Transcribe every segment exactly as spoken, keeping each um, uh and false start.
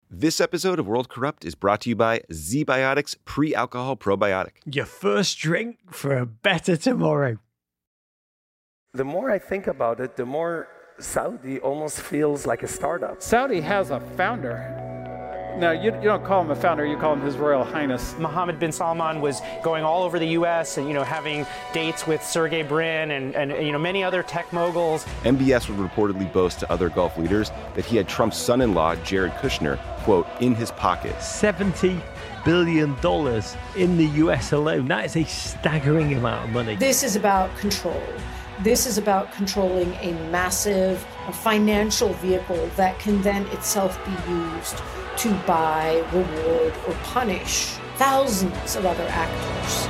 This episode of World Corrupt is brought to you by ZBiotics Pre-Alcohol Probiotic. Your first drink for a better tomorrow. The more I think about it, the more Saudi almost feels like a startup. Saudi has a founder. Now, you, you don't call him a founder, you call him His Royal Highness. Mohammed bin Salman was going all over the U S and, you know, having dates with Sergey Brin and, and you know, many other tech moguls. M B S would reportedly boast to other Gulf leaders that he had Trump's son-in-law, Jared Kushner, quote, in his pocket. seventy billion dollars in the U S alone. That is a staggering amount of money. This is about control. This is about controlling a massive financial vehicle that can then itself be used to buy, reward, or punish thousands of other actors.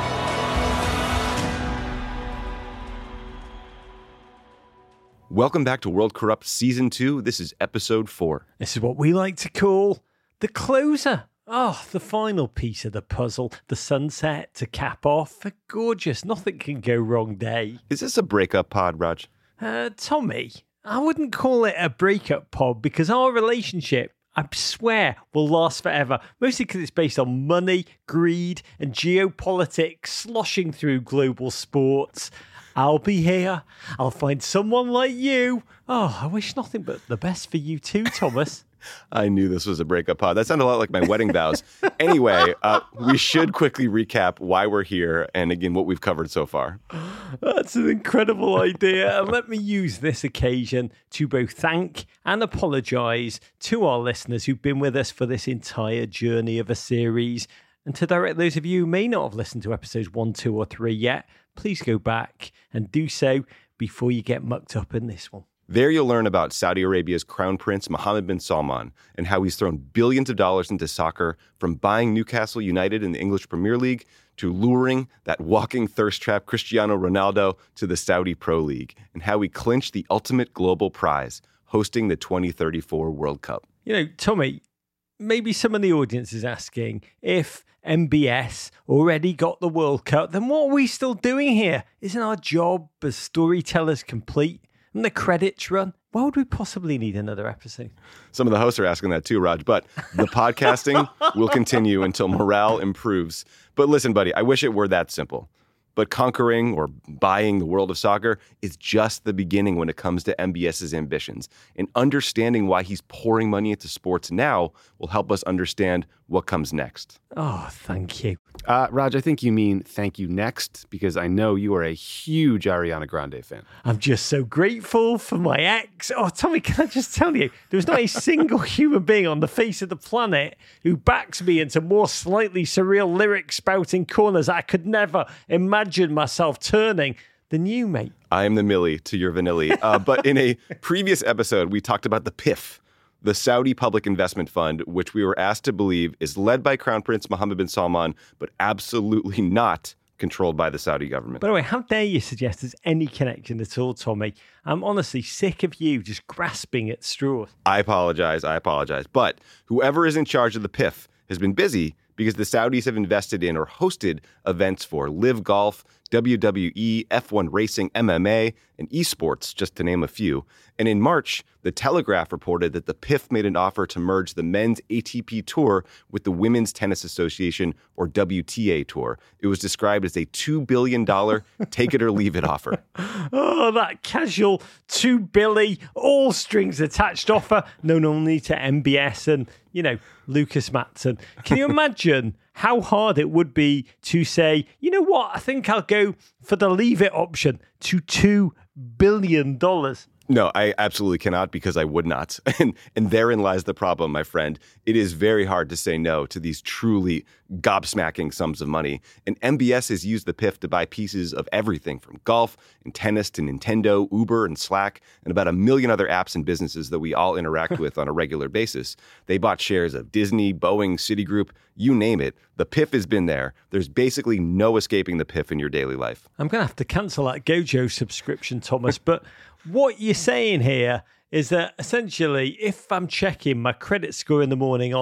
Welcome back to World Corrupt Season two. This is Episode four. This is what we like to call the closer. Oh, the final piece of the puzzle, the sunset to cap off a gorgeous, nothing can go wrong day. Is this a breakup pod, Raj? Uh, Tommy, I wouldn't call it a breakup pod because our relationship, I swear, will last forever. Mostly because it's based on money, greed, and geopolitics sloshing through global sports. I'll be here. I'll find someone like you. Oh, I wish nothing but the best for you too, Thomas. I knew this was a breakup pod. That sounded a lot like my wedding vows. Anyway, uh, we should quickly recap why we're here and, again, what we've covered so far. That's an incredible idea. And let me use this occasion to both thank and apologise to our listeners who've been with us for this entire journey of a series. And to direct those of you who may not have listened to episodes one, two, or three yet, please go back and do so before you get mucked up in this one. There you'll learn about Saudi Arabia's Crown Prince Mohammed bin Salman and how he's thrown billions of dollars into soccer, from buying Newcastle United in the English Premier League to luring that walking thirst trap Cristiano Ronaldo to the Saudi Pro League, and how he clinched the ultimate global prize, hosting the twenty thirty-four World Cup. You know, Tommy, maybe some of the audience is asking, if M B S already got the World Cup, then what are we still doing here? Isn't our job as storytellers complete? And the credits run? Why would we possibly need another episode? Some of the hosts are asking that too, Raj, but the podcasting will continue until morale improves. But listen, buddy, I wish it were that simple. But conquering or buying the world of soccer is just the beginning when it comes to MBS's ambitions. And understanding why he's pouring money into sports now will help us understand what comes next. Oh, thank you. Uh, Raj, I think you mean thank you next, because I know you are a huge Ariana Grande fan. I'm just so grateful for my ex. Oh, Tommy, can I just tell you, there was not a single human being on the face of the planet who backs me into more slightly surreal lyric spouting corners I could never imagine myself turning than you, mate. I am the Millie to your Vanilli. Uh, but in a previous episode, we talked about the P I F, the Saudi Public Investment Fund, which we were asked to believe is led by Crown Prince Mohammed bin Salman, but absolutely not controlled by the Saudi government. By the way, how dare you suggest there's any connection at all, Tommy? I'm honestly sick of you just grasping at straws. I apologize. I apologize. But whoever is in charge of the P I F has been busy because the Saudis have invested in or hosted events for Live Golf, W W E, F one Racing, M M A, and esports, just to name a few. And in March, The Telegraph reported that the P I F made an offer to merge the men's A T P Tour with the Women's Tennis Association, or W T A Tour. It was described as a two billion dollars take-it-or-leave-it offer. Oh, that casual two billy, all strings attached offer known only to M B S and, you know, Lucas Matson. Can you imagine how hard it would be to say, you know what, I think I'll go for the leave it option to two billion dollars? No, I absolutely cannot, because I would not. And and therein lies the problem, my friend. It is very hard to say no to these truly gobsmacking sums of money. And M B S has used the P I F to buy pieces of everything from golf and tennis to Nintendo, Uber, and Slack, and about a million other apps and businesses that we all interact with on a regular basis. They bought shares of Disney, Boeing, Citigroup, you name it. The P I F has been there. There's basically no escaping the P I F in your daily life. I'm going to have to cancel that Gojo subscription, Thomas, but what you're saying here is that essentially, if I'm checking my credit score in the morning on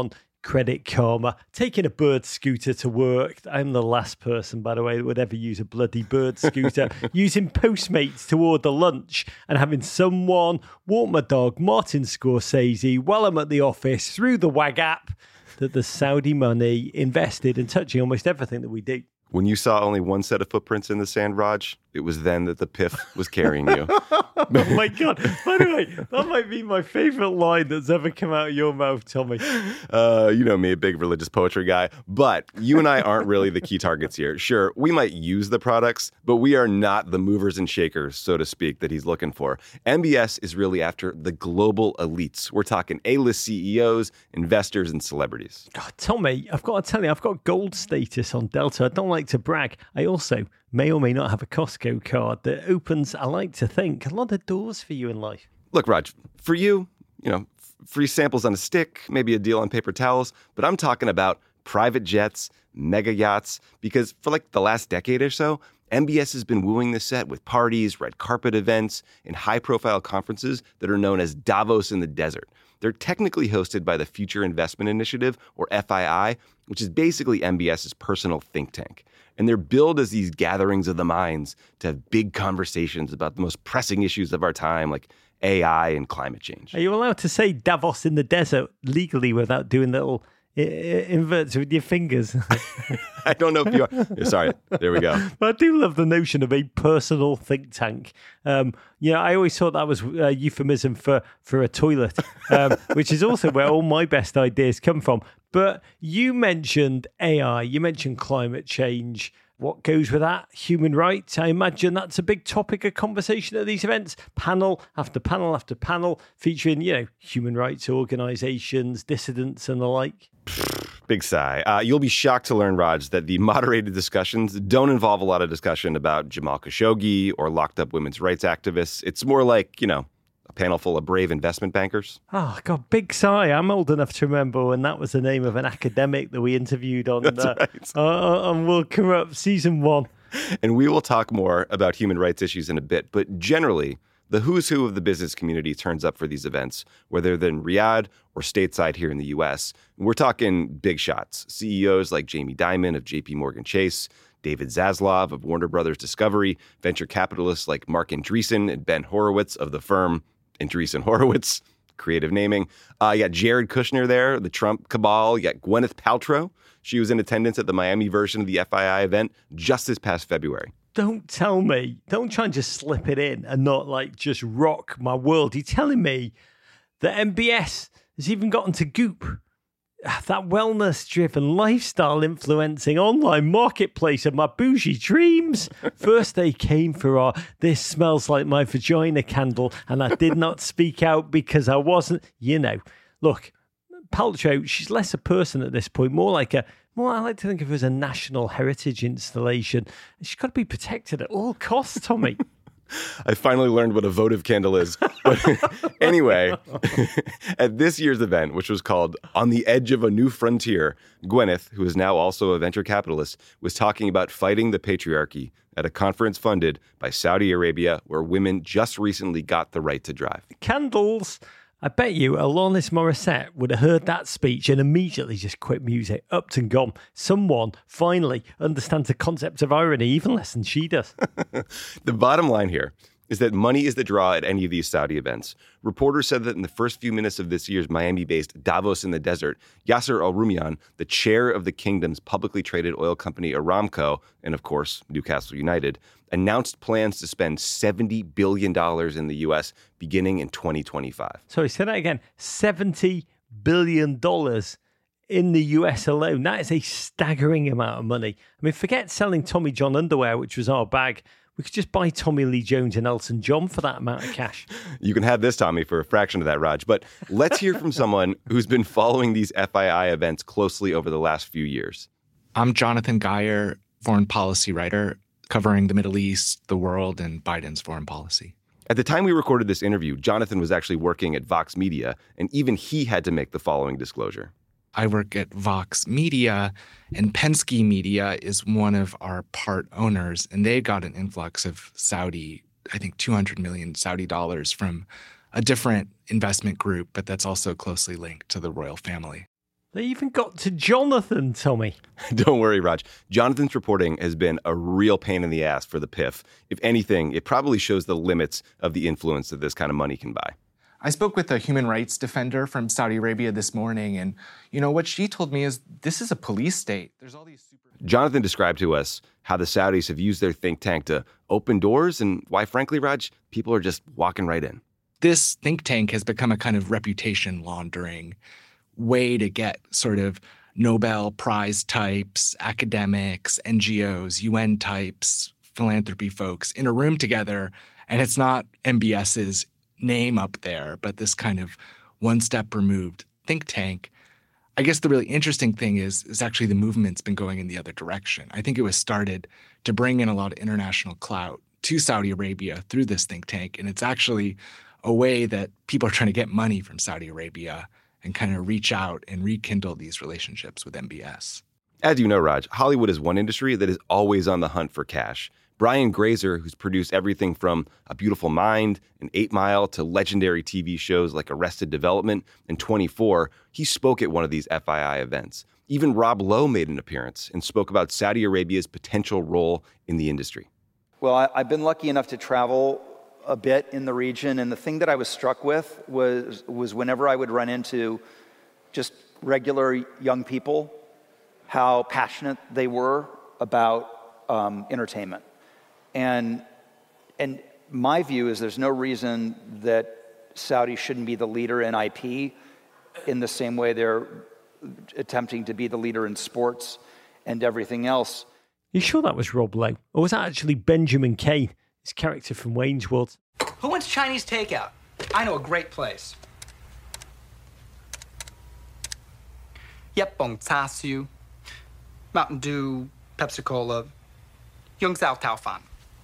Credit Karma, taking a bird scooter to work. I'm the last person, by the way, that would ever use a bloody bird scooter. Using Postmates to order lunch and having someone walk my dog, Martin Scorsese, while I'm at the office through the W A G app that the Saudi money invested in touching almost everything that we do. When you saw only one set of footprints in the sand, Raj, it was then that the P I F was carrying you. Oh my God. By the way, that might be my favorite line that's ever come out of your mouth, Tommy. Uh, you know me, a big religious poetry guy. But you and I aren't really the key targets here. Sure, we might use the products, but we are not the movers and shakers, so to speak, that he's looking for. M B S is really after the global elites. We're talking A-list C E Os, investors, and celebrities. God, Tommy, I've got to tell you, I've got gold status on Delta. I don't like to brag. I also may or may not have a Costco card that opens, I like to think, a lot of doors for you in life. Look, Raj, for you, you know, free samples on a stick, maybe a deal on paper towels, but I'm talking about private jets, mega yachts, because for like the last decade or so, M B S has been wooing the set with parties, red carpet events, and high-profile conferences that are known as Davos in the Desert. They're technically hosted by the Future Investment Initiative, or F I I, which is basically MBS's personal think tank. And they're billed as these gatherings of the minds to have big conversations about the most pressing issues of our time, like A I and climate change. Are you allowed to say Davos in the desert legally without doing little I- I- inverts with your fingers? I don't know if you are. Sorry, there we go. But I do love the notion of a personal think tank. Um, you know, I always thought that was a euphemism for, for a toilet, um, which is also where all my best ideas come from. But you mentioned A I, you mentioned climate change. What goes with that? Human rights. I imagine that's a big topic of conversation at these events. Panel after panel after panel featuring, you know, human rights organizations, dissidents and the like. Big sigh. Uh, you'll be shocked to learn, Raj, that the moderated discussions don't involve a lot of discussion about Jamal Khashoggi or locked up women's rights activists. It's more like, you know, a panel full of brave investment bankers. Oh, God, big sigh. I'm old enough to remember when that was the name of an academic that we interviewed on, That's uh, right. uh, on World Corrupt Season one. And we will talk more about human rights issues in a bit, but generally, the who's who of the business community turns up for these events, whether they're in Riyadh or stateside here in the U S. We're talking big shots. C E Os like Jamie Dimon of J P Morgan Chase, David Zaslav of Warner Brothers Discovery, venture capitalists like Mark Andreessen and Ben Horowitz of the firm Andreessen Horowitz, creative naming. Uh, you got Jared Kushner there, the Trump cabal. You got Gwyneth Paltrow. She was in attendance at the Miami version of the F I I event just this past February. Don't tell me. Don't try and just slip it in and not like just rock my world. You're telling me that M B S has even gotten to Goop, that wellness-driven, lifestyle-influencing online marketplace of my bougie dreams. First they came for our "This Smells Like My Vagina" candle, and I did not speak out because I wasn't, you know. Look, Paltrow, she's less a person at this point, more like a More, I like to think of her as a national heritage installation. She's got to be protected at all costs, Tommy. I finally learned what a votive candle is. But anyway, at this year's event, which was called On the Edge of a New Frontier, Gwyneth, who is now also a venture capitalist, was talking about fighting the patriarchy at a conference funded by Saudi Arabia, where women just recently got the right to drive. Candles. I bet you Alanis Morissette would have heard that speech and immediately just quit music, upped and gone. Someone finally understands the concept of irony even less than she does. The bottom line here is that money is the draw at any of these Saudi events. Reporters said that in the first few minutes of this year's Miami-based Davos in the Desert, Yasser Al-Rumayyan, the chair of the kingdom's publicly traded oil company Aramco, and of course, Newcastle United, announced plans to spend seventy billion dollars in the U S beginning in twenty twenty-five. Sorry, say that again. seventy billion dollars in the U S alone. That is a staggering amount of money. I mean, forget selling Tommy John underwear, which was our bag. We could just buy Tommy Lee Jones and Elton John for that amount of cash. You can have this, Tommy, for a fraction of that, Raj. But let's hear from someone who's been following these F I I events closely over the last few years. I'm Jonathan Geyer, foreign policy writer, covering the Middle East, the world, and Biden's foreign policy. At the time we recorded this interview, Jonathan was actually working at Vox Media, and even he had to make the following disclosure. I work at Vox Media, and Penske Media is one of our part owners, and they got an influx of Saudi, I think two hundred million Saudi dollars from a different investment group, but that's also closely linked to the royal family. They even got to Jonathan, Tommy. Don't worry, Raj. Jonathan's reporting has been a real pain in the ass for the P I F. If anything, it probably shows the limits of the influence that this kind of money can buy. I spoke with a human rights defender from Saudi Arabia this morning, and, you know, what she told me is this is a police state. There's all these super... Jonathan described to us how the Saudis have used their think tank to open doors and why, frankly, Raj, people are just walking right in. This think tank has become a kind of reputation laundering way to get sort of Nobel Prize types, academics, N G Os, U N types, philanthropy folks in a room together. And it's not M B S's name up there, but this kind of one step removed think tank. I guess the really interesting thing is, is actually the movement's been going in the other direction. I think it was started to bring in a lot of international clout to Saudi Arabia through this think tank. And it's actually a way that people are trying to get money from Saudi Arabia and kind of reach out and rekindle these relationships with M B S. As you know, Raj, Hollywood is one industry that is always on the hunt for cash. Brian Grazer, who's produced everything from A Beautiful Mind and Eight Mile to legendary T V shows like Arrested Development and twenty-four, he spoke at one of these F I I events. Even Rob Lowe made an appearance and spoke about Saudi Arabia's potential role in the industry. Well, I, I've been lucky enough to travel a bit in the region, and the thing that I was struck with was was whenever I would run into just regular young people, how passionate they were about um, entertainment. And and my view is there's no reason that Saudi shouldn't be the leader in I P in the same way they're attempting to be the leader in sports and everything else. You sure that was Rob Lowe? Or was that actually Benjamin Kane, his character from Wayne's World? Who wants Chinese takeout? I know a great place. Yep, bong cha siu, Mountain Dew, Pepsi Cola, Yung Zhao Tao Fan.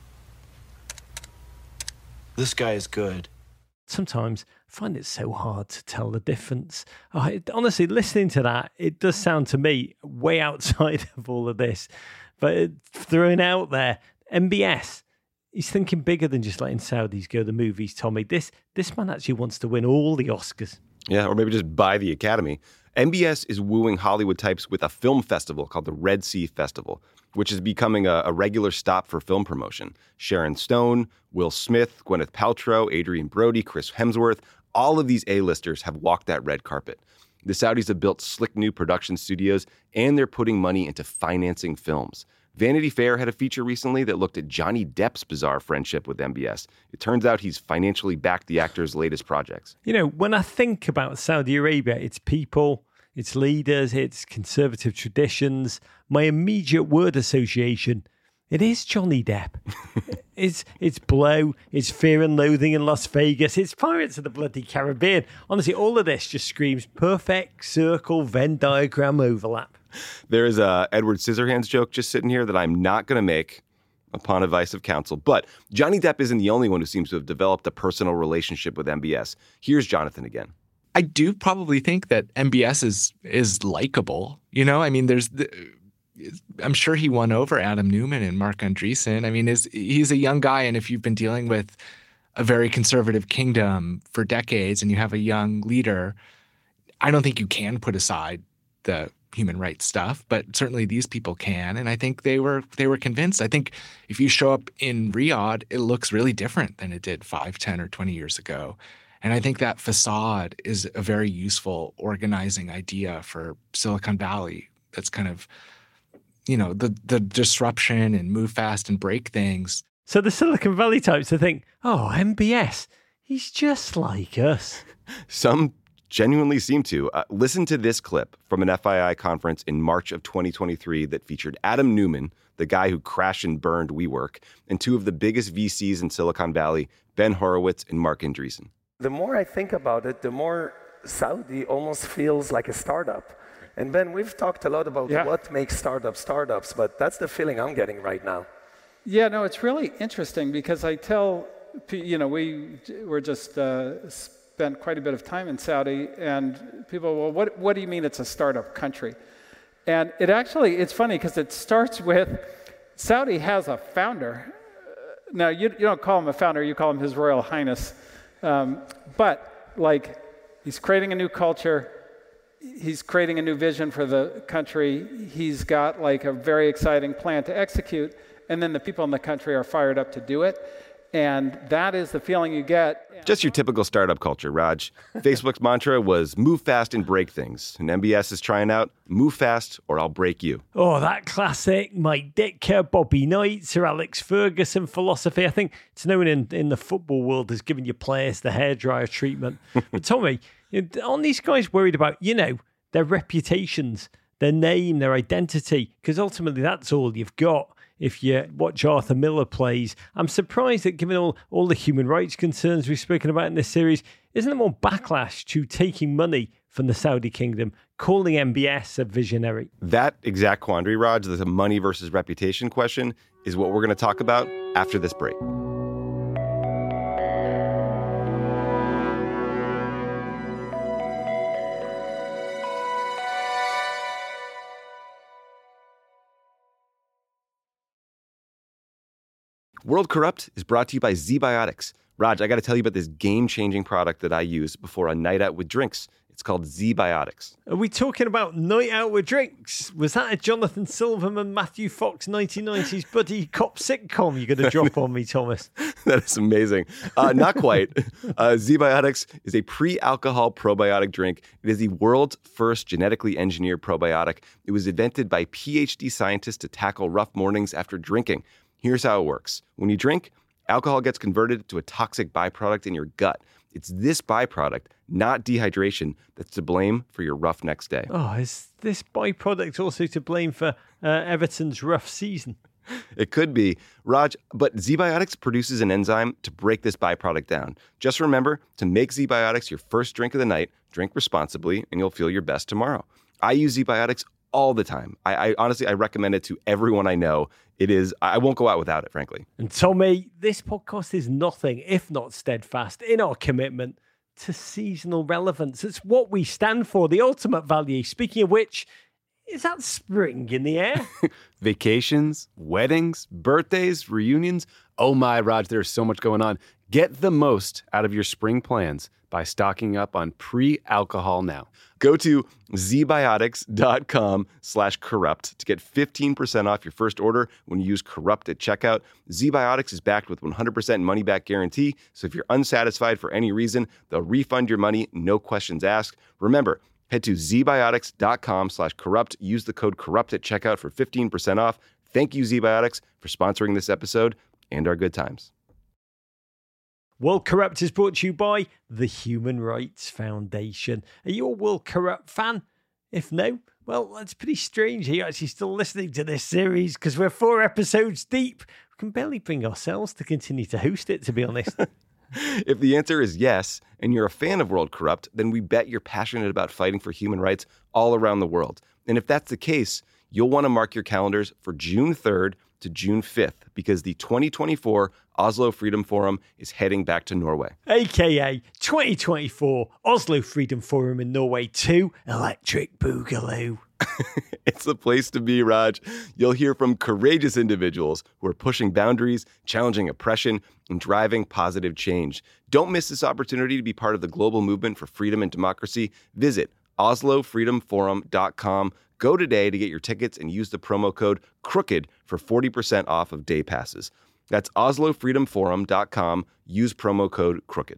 This guy is good. Sometimes I find it so hard to tell the difference. Oh, it, honestly, listening to that, it does sound to me way outside of all of this. But it, throwing out there, M B S, he's thinking bigger than just letting Saudis go to the movies, Tommy. This this man actually wants to win all the Oscars. Yeah, or maybe just buy the Academy. M B S is wooing Hollywood types with a film festival called the Red Sea Festival, which is becoming a, a regular stop for film promotion. Sharon Stone, Will Smith, Gwyneth Paltrow, Adrian Brody, Chris Hemsworth, all of these A-listers have walked that red carpet. The Saudis have built slick new production studios, and they're putting money into financing films. Vanity Fair had a feature recently that looked at Johnny Depp's bizarre friendship with M B S. It turns out he's financially backed the actor's latest projects. You know, when I think about Saudi Arabia, it's people, it's leaders, it's conservative traditions. My immediate word association, it is Johnny Depp. it's it's Blow, it's Fear and Loathing in Las Vegas, it's Pirates of the Bloody Caribbean. Honestly, all of this just screams perfect circle Venn diagram overlap. There is a Edward Scissorhands joke just sitting here that I'm not going to make upon advice of counsel. But Johnny Depp isn't the only one who seems to have developed a personal relationship with M B S. Here's Jonathan again. I do probably think that M B S is is likable. You know, I mean, there's the, I'm sure he won over Adam Newman and Mark Andreessen. I mean, is he's a young guy, and if you've been dealing with a very conservative kingdom for decades and you have a young leader, I don't think you can put aside the human rights stuff, but certainly these people can. And I think they were they were convinced. I think if you show up in Riyadh, it looks really different than it did five, ten, or twenty years ago. And I think that facade is a very useful organizing idea for Silicon Valley. That's kind of, you know, the the disruption and move fast and break things. So the Silicon Valley types to think, oh, M B S, he's just like us. Some genuinely seem to. Uh, listen to this clip from an F I I conference in March of twenty twenty-three that featured Adam Newman, the guy who crashed and burned WeWork, and two of the biggest V Cs in Silicon Valley, Ben Horowitz and Mark Andreessen. The more I think about it, the more Saudi almost feels like a startup. And Ben, we've talked a lot about yeah. what makes startups startups, but that's the feeling I'm getting right now. Yeah, no, it's really interesting because I tell, you know, we we're just uh, spent quite a bit of time in Saudi, and people, well, what what do you mean it's a startup country? And it actually, it's funny because it starts with Saudi has a founder. Now, you, you don't call him a founder, you call him His Royal Highness. Um, but, like, he's creating a new culture. he's creating a new vision for the country. He's got like a very exciting plan to execute, and then the people in the country are fired up to do it. And that is the feeling you get. Just your typical startup culture, Raj. Facebook's mantra was move fast and break things. And M B S is trying out move fast or I'll break you. Oh, that classic Mike Ditka, Bobby Knight, Sir Alex Ferguson philosophy. I think it's known in, in the football world as giving your players the hairdryer treatment. But Tommy, aren't these guys worried about, you know, their reputations, their name, their identity? Because ultimately that's all you've got. If you watch Arthur Miller plays, I'm surprised that given all, all the human rights concerns we've spoken about in this series, isn't there more backlash to taking money from the Saudi kingdom, calling M B S a visionary? That exact quandary, Raj, the money versus reputation question, is what we're going to talk about after this break. World Corrupt is brought to you by ZBiotics. Raj, I got to tell you about this game-changing product that I use before a night out with drinks. It's called ZBiotics. Are we talking about night out with drinks? Was that a Jonathan Silverman, Matthew Fox nineteen nineties buddy cop sitcom you're going to drop on me, Thomas? That is amazing. Uh, not quite. Uh, ZBiotics is a pre-alcohol probiotic drink. It is the world's first genetically engineered probiotic. It was invented by PhD scientists to tackle rough mornings after drinking. Here's how it works. When you drink, alcohol gets converted to a toxic byproduct in your gut. It's this byproduct, not dehydration, that's to blame for your rough next day. Oh, is this byproduct also to blame for uh, Everton's rough season? It could be, Raj, but ZBiotics produces an enzyme to break this byproduct down. Just remember to make ZBiotics your first drink of the night, drink responsibly, and you'll feel your best tomorrow. I use ZBiotics all the time. I, I honestly, I recommend it to everyone I know. It is, I won't go out without it, frankly. And Tommy, this podcast is nothing if not steadfast in our commitment to seasonal relevance. It's what we stand for, the ultimate value. Speaking of which, is that spring in the air? Vacations, weddings, birthdays, reunions. Oh my, Raj, there's so much going on. Get the most out of your spring plans by stocking up on pre-alcohol now. Go to zbiotics.com slash corrupt to get fifteen percent off your first order when you use corrupt at checkout. ZBiotics is backed with one hundred percent money-back guarantee, so if you're unsatisfied for any reason, they'll refund your money, no questions asked. Remember, head to zbiotics.com slash corrupt. Use the code corrupt at checkout for fifteen percent off. Thank you, ZBiotics, for sponsoring this episode and our good times. World Corrupt is brought to you by the Human Rights Foundation. Are you a World Corrupt fan? If no, well, that's pretty strange you're actually still listening to this series because we're four episodes deep. We can barely bring ourselves to continue to host it, to be honest. If the answer is yes, and you're a fan of World Corrupt, then we bet you're passionate about fighting for human rights all around the world. And if that's the case, you'll want to mark your calendars for June third to June fifth because the twenty twenty-four Oslo Freedom Forum is heading back to Norway. A K A twenty twenty-four Oslo Freedom Forum in Norway two, Electric Boogaloo. It's the place to be, Raj. You'll hear from courageous individuals who are pushing boundaries, challenging oppression, and driving positive change. Don't miss this opportunity to be part of the global movement for freedom and democracy. Visit oslo freedom forum dot com. Go today to get your tickets and use the promo code CROOKED for forty percent off of day passes. That's oslo freedom forum dot com. Use promo code CROOKED.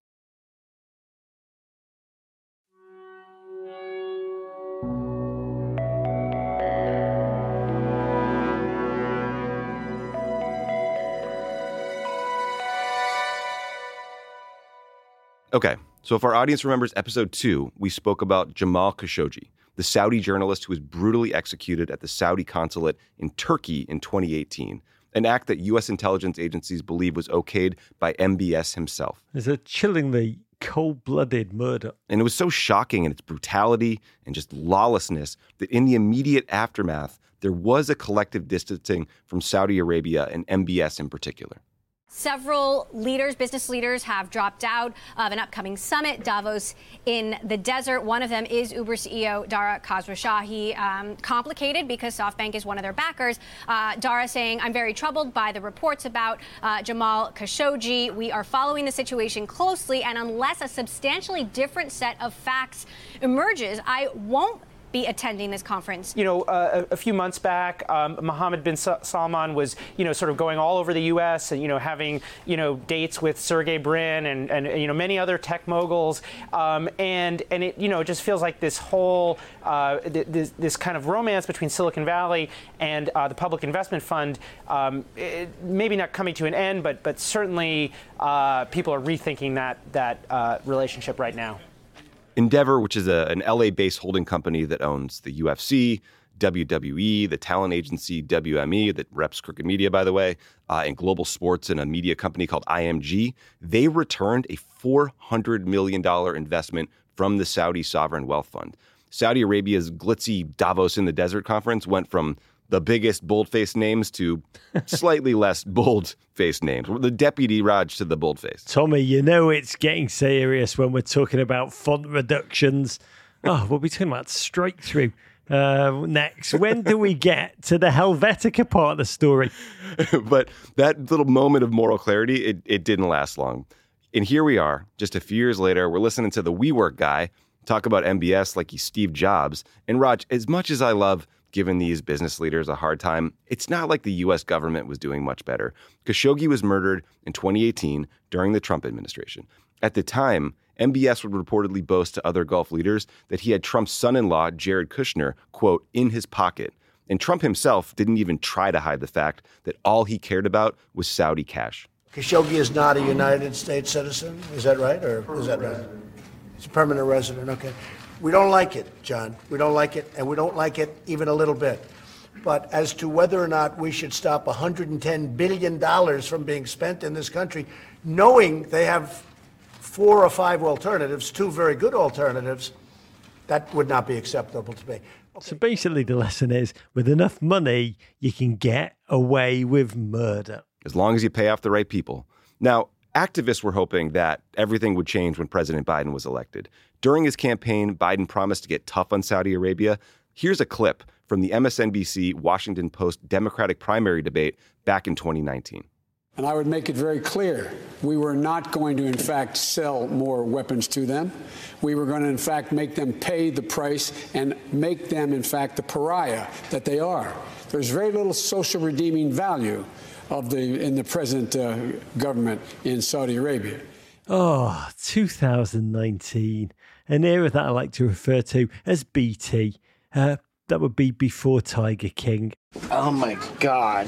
Okay, so if our audience remembers episode two, we spoke about Jamal Khashoggi, the Saudi journalist who was brutally executed at the Saudi consulate in Turkey in twenty eighteen, an act that U S intelligence agencies believe was okayed by M B S himself. It's a chillingly cold-blooded murder. And it was so shocking in its brutality and just lawlessness that in the immediate aftermath, there was a collective distancing from Saudi Arabia and M B S in particular. Several leaders, business leaders, have dropped out of an upcoming summit, Davos in the desert. One of them is Uber C E O Dara Khosrowshahi. Um, complicated because SoftBank is one of their backers. Uh, Dara saying, I'm very troubled by the reports about uh, Jamal Khashoggi. We are following the situation closely, and unless a substantially different set of facts emerges, I won't be attending this conference. You know, uh, a, a few months back, um, Mohammed bin Salman was, you know, sort of going all over the U S and, you know, having, you know, dates with Sergey Brin and, and you know, many other tech moguls. Um, and, and it, you know, it just feels like this whole, uh, th- this, this kind of romance between Silicon Valley and uh, the Public Investment Fund, um, it, maybe not coming to an end, but, but certainly uh, people are rethinking that, that uh, relationship right now. Endeavor, which is a, an L A-based holding company that owns the U F C, W W E, the talent agency W M E that reps Crooked Media, by the way, uh, and Global Sports and a media company called I M G, they returned a four hundred million dollars investment from the Saudi Sovereign Wealth Fund. Saudi Arabia's glitzy Davos in the Desert conference went from the biggest bold-faced names to slightly less bold-faced names. The deputy Raj to the bold-faced. Tommy, you know it's getting serious when we're talking about font reductions. Oh, we'll be talking about strike through uh, next. When do we get to the Helvetica part of the story? But that little moment of moral clarity, it, it didn't last long. And here we are, just a few years later, we're listening to the WeWork guy talk about M B S like he's Steve Jobs. And Raj, as much as I love giving these business leaders a hard time, it's not like the U S government was doing much better. Khashoggi was murdered in twenty eighteen during the Trump administration. At the time, M B S would reportedly boast to other Gulf leaders that he had Trump's son-in-law, Jared Kushner, quote, in his pocket. And Trump himself didn't even try to hide the fact that all he cared about was Saudi cash. Khashoggi is not a United States citizen, is that right? Or is that right? He's a permanent resident, okay. We don't like it, John. We don't like it, and we don't like it even a little bit. But as to whether or not we should stop one hundred ten billion dollars from being spent in this country, knowing they have four or five alternatives, two very good alternatives, that would not be acceptable to me. Okay. So basically the lesson is, with enough money, you can get away with murder. As long as you pay off the right people. Now, activists were hoping that everything would change when President Biden was elected. During his campaign, Biden promised to get tough on Saudi Arabia. Here's a clip from the M S N B C Washington Post Democratic primary debate back in twenty nineteen. And I would make it very clear, we were not going to, in fact, sell more weapons to them. We were going to, in fact, make them pay the price and make them, in fact, the pariah that they are. There's very little social redeeming value of the in the present uh, government in Saudi Arabia. Oh, two thousand nineteen, an era that I like to refer to as B T. Uh, that would be before Tiger King. Oh my God.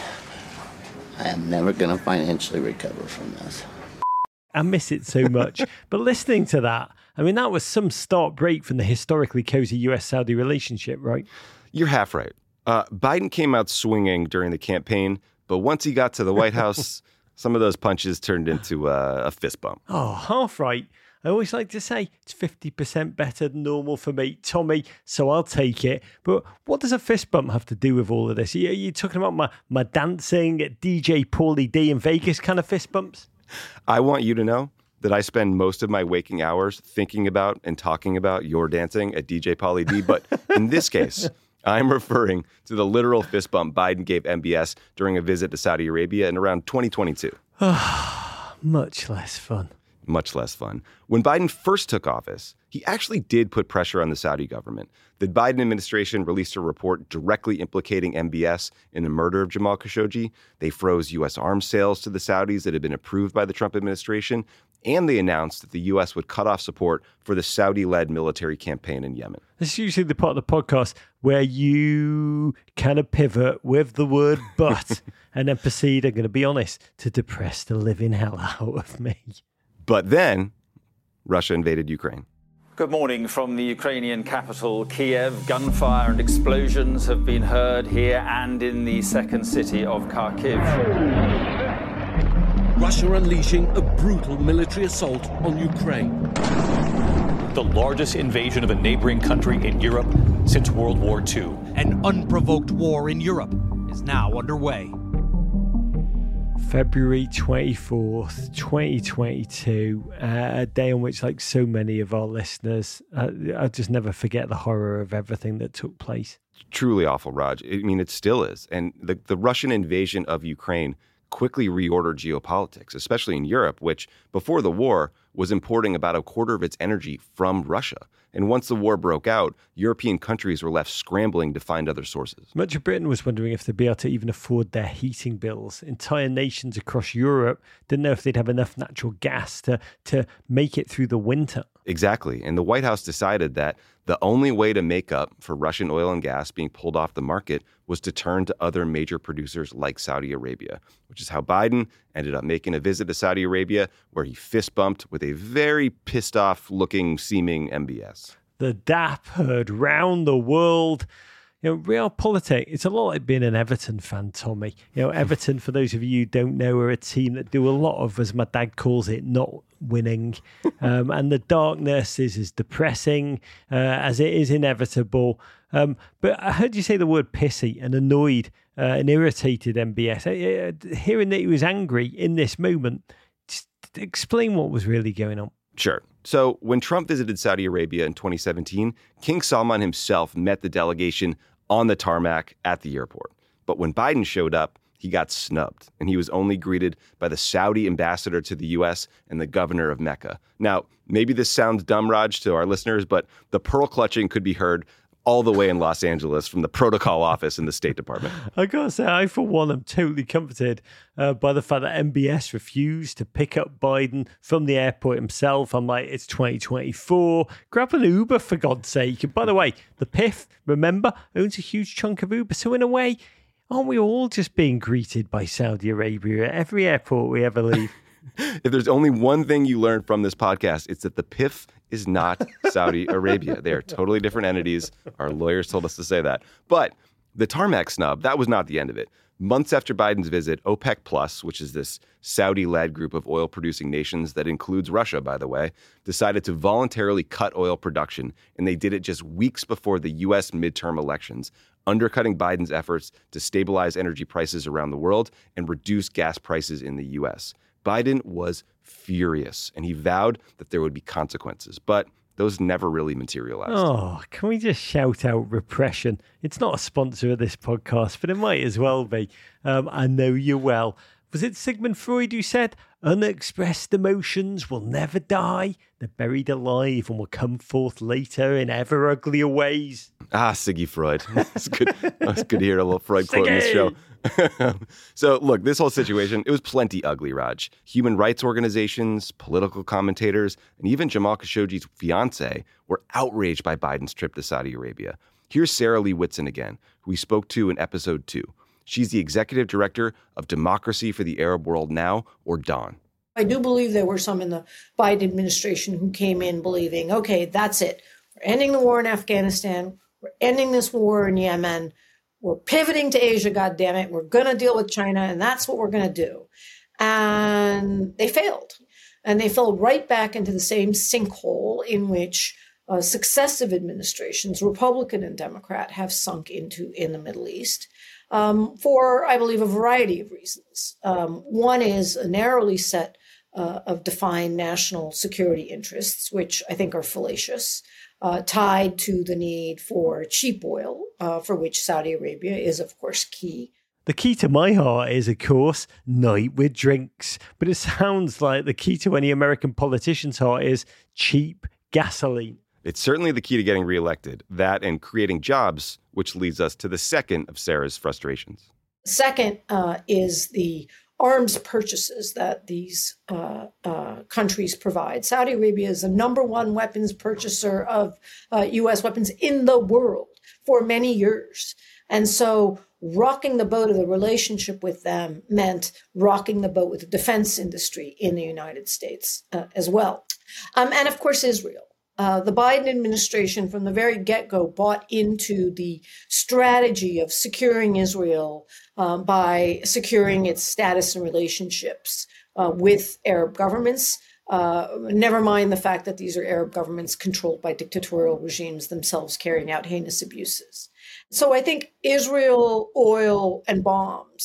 I am never going to financially recover from this. I miss it so much. But listening to that, I mean, that was some stark break from the historically cozy U S Saudi relationship, right? You're half right. Uh, Biden came out swinging during the campaign, but once he got to the White House, some of those punches turned into uh, a fist bump. Oh, half right. I always like to say it's fifty percent better than normal for me, Tommy, so I'll take it. But what does a fist bump have to do with all of this? Are you, are you talking about my, my dancing at D J Pauly D in Vegas kind of fist bumps? I want you to know that I spend most of my waking hours thinking about and talking about your dancing at D J Pauly D. But in this case, I'm referring to the literal fist bump Biden gave M B S during a visit to Saudi Arabia in around twenty twenty-two. Much less fun. Much less fun. When Biden first took office, he actually did put pressure on the Saudi government. The Biden administration released a report directly implicating M B S in the murder of Jamal Khashoggi. They froze U S arms sales to the Saudis that had been approved by the Trump administration, and they announced that the U S would cut off support for the Saudi-led military campaign in Yemen. This is usually the part of the podcast where you kind of pivot with the word but and then proceed, I'm going to be honest, to depress the living hell out of me. But then, Russia invaded Ukraine. Good morning from the Ukrainian capital, Kiev. Gunfire and explosions have been heard here and in the second city of Kharkiv. Russia unleashing a brutal military assault on Ukraine. The largest invasion of a neighboring country in Europe since World War Two. An unprovoked war in Europe is now underway. February twenty-fourth, twenty twenty-two, uh, a day on which, like so many of our listeners, uh, I'll just never forget the horror of everything that took place. Truly awful, Raj. I mean, it still is. And the, the Russian invasion of Ukraine quickly reordered geopolitics, especially in Europe, which before the war was importing about a quarter of its energy from Russia. And once the war broke out, European countries were left scrambling to find other sources. Much of Britain was wondering if they'd be able to even afford their heating bills. Entire nations across Europe didn't know if they'd have enough natural gas to, to make it through the winter. Exactly. And the White House decided that the only way to make up for Russian oil and gas being pulled off the market was to turn to other major producers like Saudi Arabia, which is how Biden ended up making a visit to Saudi Arabia, where he fist bumped with a very pissed off looking seeming M B S. The D A P heard round the world. You know, realpolitik, it's a lot like being an Everton fan, Tommy. You know, Everton, for those of you who don't know, are a team that do a lot of, as my dad calls it, not winning. Um, and the darkness is as depressing uh, as it is inevitable. Um, but I heard you say the word pissy and annoyed uh, and irritated M B S. Uh, hearing that he was angry in this moment, just explain what was really going on. Sure. So when Trump visited Saudi Arabia in twenty seventeen, King Salman himself met the delegation on the tarmac at the airport. But when Biden showed up, he got snubbed, and he was only greeted by the Saudi ambassador to the U S and the governor of Mecca. Now, maybe this sounds dumb, Raj, to our listeners, but the pearl clutching could be heard all the way in Los Angeles from the protocol office in the State Department. I gotta say, I for one am totally comforted uh, by the fact that M B S refused to pick up Biden from the airport himself. I'm like, it's twenty twenty-four. Grab an Uber, for God's sake. And by the way, the P I F, remember, owns a huge chunk of Uber. So in a way, aren't we all just being greeted by Saudi Arabia at every airport we ever leave? If there's only one thing you learned from this podcast, it's that the P I F is not Saudi Arabia. They are totally different entities. Our lawyers told us to say that. But the tarmac snub, that was not the end of it. Months after Biden's visit, OPEC Plus, which is this Saudi-led group of oil-producing nations that includes Russia, by the way, decided to voluntarily cut oil production, and they did it just weeks before the U S midterm elections, undercutting Biden's efforts to stabilize energy prices around the world and reduce gas prices in the U S. Biden was furious, and he vowed that there would be consequences, but those never really materialized. Oh, can we just shout out repression? It's not a sponsor of this podcast, but it might as well be. Um, I know you well. Was it Sigmund Freud who said, unexpressed emotions will never die? They're buried alive and will come forth later in ever uglier ways. Ah, Siggy Freud. It's good. It's good to hear a little Freud quote in this show. So, look, this whole situation, it was plenty ugly, Raj. Human rights organizations, political commentators, and even Jamal Khashoggi's fiancé were outraged by Biden's trip to Saudi Arabia. Here's Sarah Lee Whitson again, who we spoke to in episode two. She's the executive director of Democracy for the Arab World Now, or DAWN. I do believe there were some in the Biden administration who came in believing, okay, that's it. We're ending the war in Afghanistan. We're ending this war in Yemen. We're pivoting to Asia, goddammit. We're going to deal with China, and that's what we're going to do. And they failed. And they fell right back into the same sinkhole in which uh, successive administrations, Republican and Democrat, have sunk into in the Middle East. Um, for, I believe, a variety of reasons. Um, one is a narrowly set uh, of defined national security interests, which I think are fallacious, uh, tied to the need for cheap oil, uh, for which Saudi Arabia is, of course, key. The key to my heart is, of course, night with drinks. But it sounds like the key to any American politician's heart is cheap gasoline. It's certainly the key to getting reelected, that and creating jobs, which leads us to the second of Sarah's frustrations. Second uh, is the arms purchases that these uh, uh, countries provide. Saudi Arabia is the number one weapons purchaser of uh, U S weapons in the world for many years. And so rocking the boat of the relationship with them meant rocking the boat with the defense industry in the United States uh, as well. Um, and of course, Israel. Uh, the Biden administration from the very get-go bought into the strategy of securing Israel um, by securing its status and relationships uh, with Arab governments. Uh, never mind the fact that these are Arab governments controlled by dictatorial regimes themselves carrying out heinous abuses. So I think Israel, oil, and bombs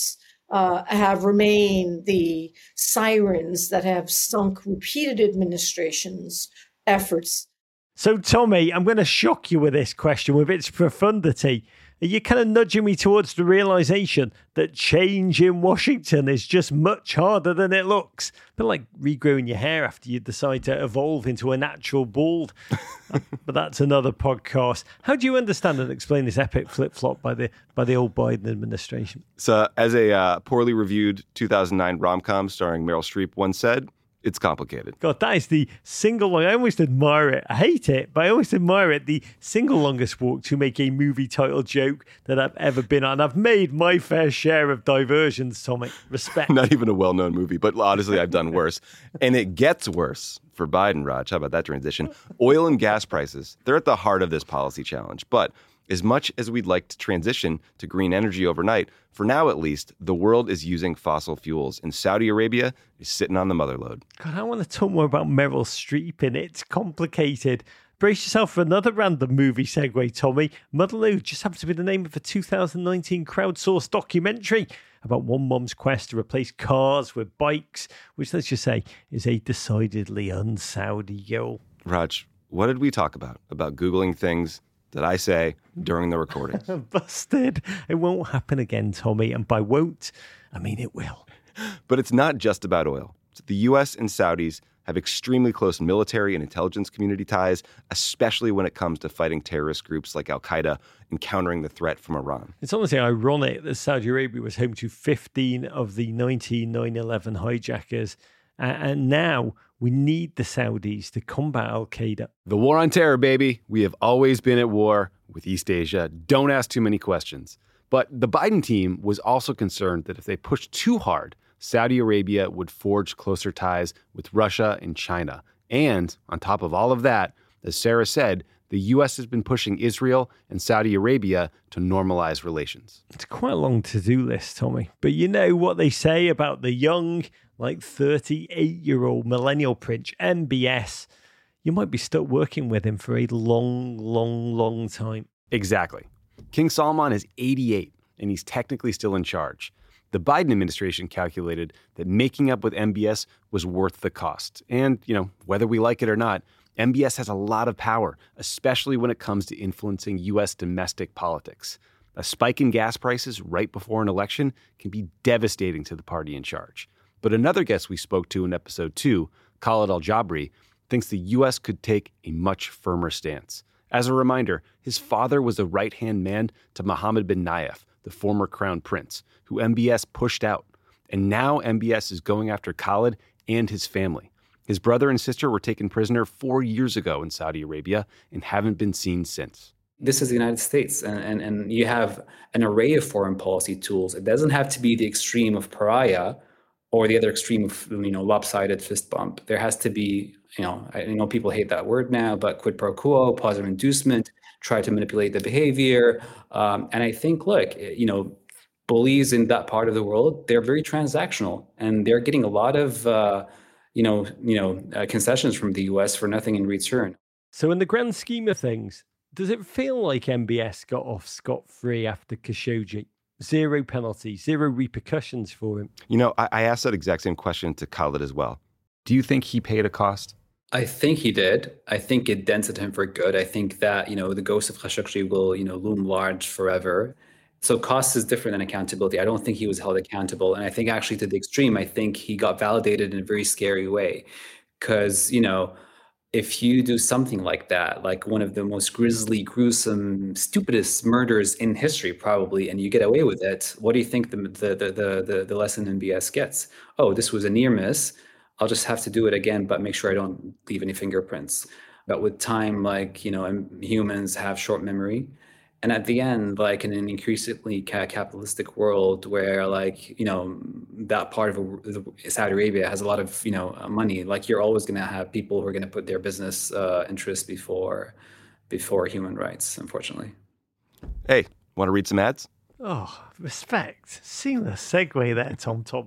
uh, have remained the sirens that have sunk repeated administrations' efforts. So, Tommy, I'm going to shock you with this question, with its profundity. Are you kind of nudging me towards the realization that change in Washington is just much harder than it looks? A bit like regrowing your hair after you decide to evolve into a natural bald. But that's another podcast. How do you understand and explain this epic flip-flop by the by the old Biden administration? So, as a uh, poorly reviewed two thousand nine rom-com starring Meryl Streep once said, it's complicated. God, that is the single long. I almost admire it. I hate it, but I almost admire it. The single longest walk to make a movie title joke that I've ever been on. I've made my fair share of diversions, Tommy. Respect. Not even a well-known movie, but honestly, I've done worse. And it gets worse for Biden, Raj. How about that transition? Oil and gas prices, they're at the heart of this policy challenge. But as much as we'd like to transition to green energy overnight, for now at least, the world is using fossil fuels, and Saudi Arabia is sitting on the motherlode. God, I want to talk more about Meryl Streep, and it's complicated. Brace yourself for another random movie segue, Tommy. Motherlode just happens to be the name of a two thousand nineteen crowdsourced documentary about one mom's quest to replace cars with bikes, which, let's just say, is a decidedly un-Saudi goal. Raj, what did we talk about? About Googling things that I say during the recording. Busted. It won't happen again, Tommy. And by won't, I mean it will. But it's not just about oil. The U S and Saudis have extremely close military and intelligence community ties, especially when it comes to fighting terrorist groups like Al-Qaeda and countering the threat from Iran. It's honestly ironic that Saudi Arabia was home to fifteen of the nineteen nine eleven hijackers. And now we need the Saudis to combat Al-Qaeda. The war on terror, baby. We have always been at war with East Asia. Don't ask too many questions. But the Biden team was also concerned that if they pushed too hard, Saudi Arabia would forge closer ties with Russia and China. And on top of all of that, as Sarah said, the U S has been pushing Israel and Saudi Arabia to normalize relations. It's quite a long to-do list, Tommy. But you know what they say about the young, like thirty-eight-year-old millennial prince, M B S. You might be stuck working with him for a long, long, long time. Exactly. King Salman is eighty-eight, and he's technically still in charge. The Biden administration calculated that making up with M B S was worth the cost. And, you know, whether we like it or not, M B S has a lot of power, especially when it comes to influencing U S domestic politics. A spike in gas prices right before an election can be devastating to the party in charge. But another guest we spoke to in episode two, Khalid Al-Jabri, thinks the U S could take a much firmer stance. As a reminder, his father was a right-hand man to Mohammed bin Nayef, the former crown prince, who M B S pushed out. And now M B S is going after Khalid and his family. His brother and sister were taken prisoner four years ago in Saudi Arabia and haven't been seen since. This is the United States, and, and, and you have an array of foreign policy tools. It doesn't have to be the extreme of pariah or the other extreme of, you know, lopsided fist bump. There has to be, you know, I know people hate that word now, but quid pro quo, positive inducement, try to manipulate the behavior. Um, and I think, look, you know, bullies in that part of the world, they're very transactional, and they're getting a lot of, uh, you know, you know, uh, concessions from the U S for nothing in return. So in the grand scheme of things, does it feel like M B S got off scot-free after Khashoggi? Zero penalties, zero repercussions for him. You know, I, I asked that exact same question to Khalid as well. Do you think he paid a cost? I think he did. I think it dented him for good. I think that, you know, the ghost of Khashoggi will, you know, loom large forever. So cost is different than accountability. I don't think he was held accountable. And I think actually to the extreme, I think he got validated in a very scary way. Because, you know, if you do something like that, like one of the most grisly, gruesome, stupidest murders in history, probably, and you get away with it, what do you think the the the the, the lesson in B S gets? Oh, this was a near miss. I'll just have to do it again, but make sure I don't leave any fingerprints. But with time, like, you know, humans have short memory. And at the end, like in an increasingly capitalistic world where, like, you know, that part of Saudi Arabia has a lot of, you know, money, like you're always going to have people who are going to put their business uh, interests before before human rights, unfortunately. Hey, want to read some ads? Oh, respect. Seamless segue there, Tom Tom.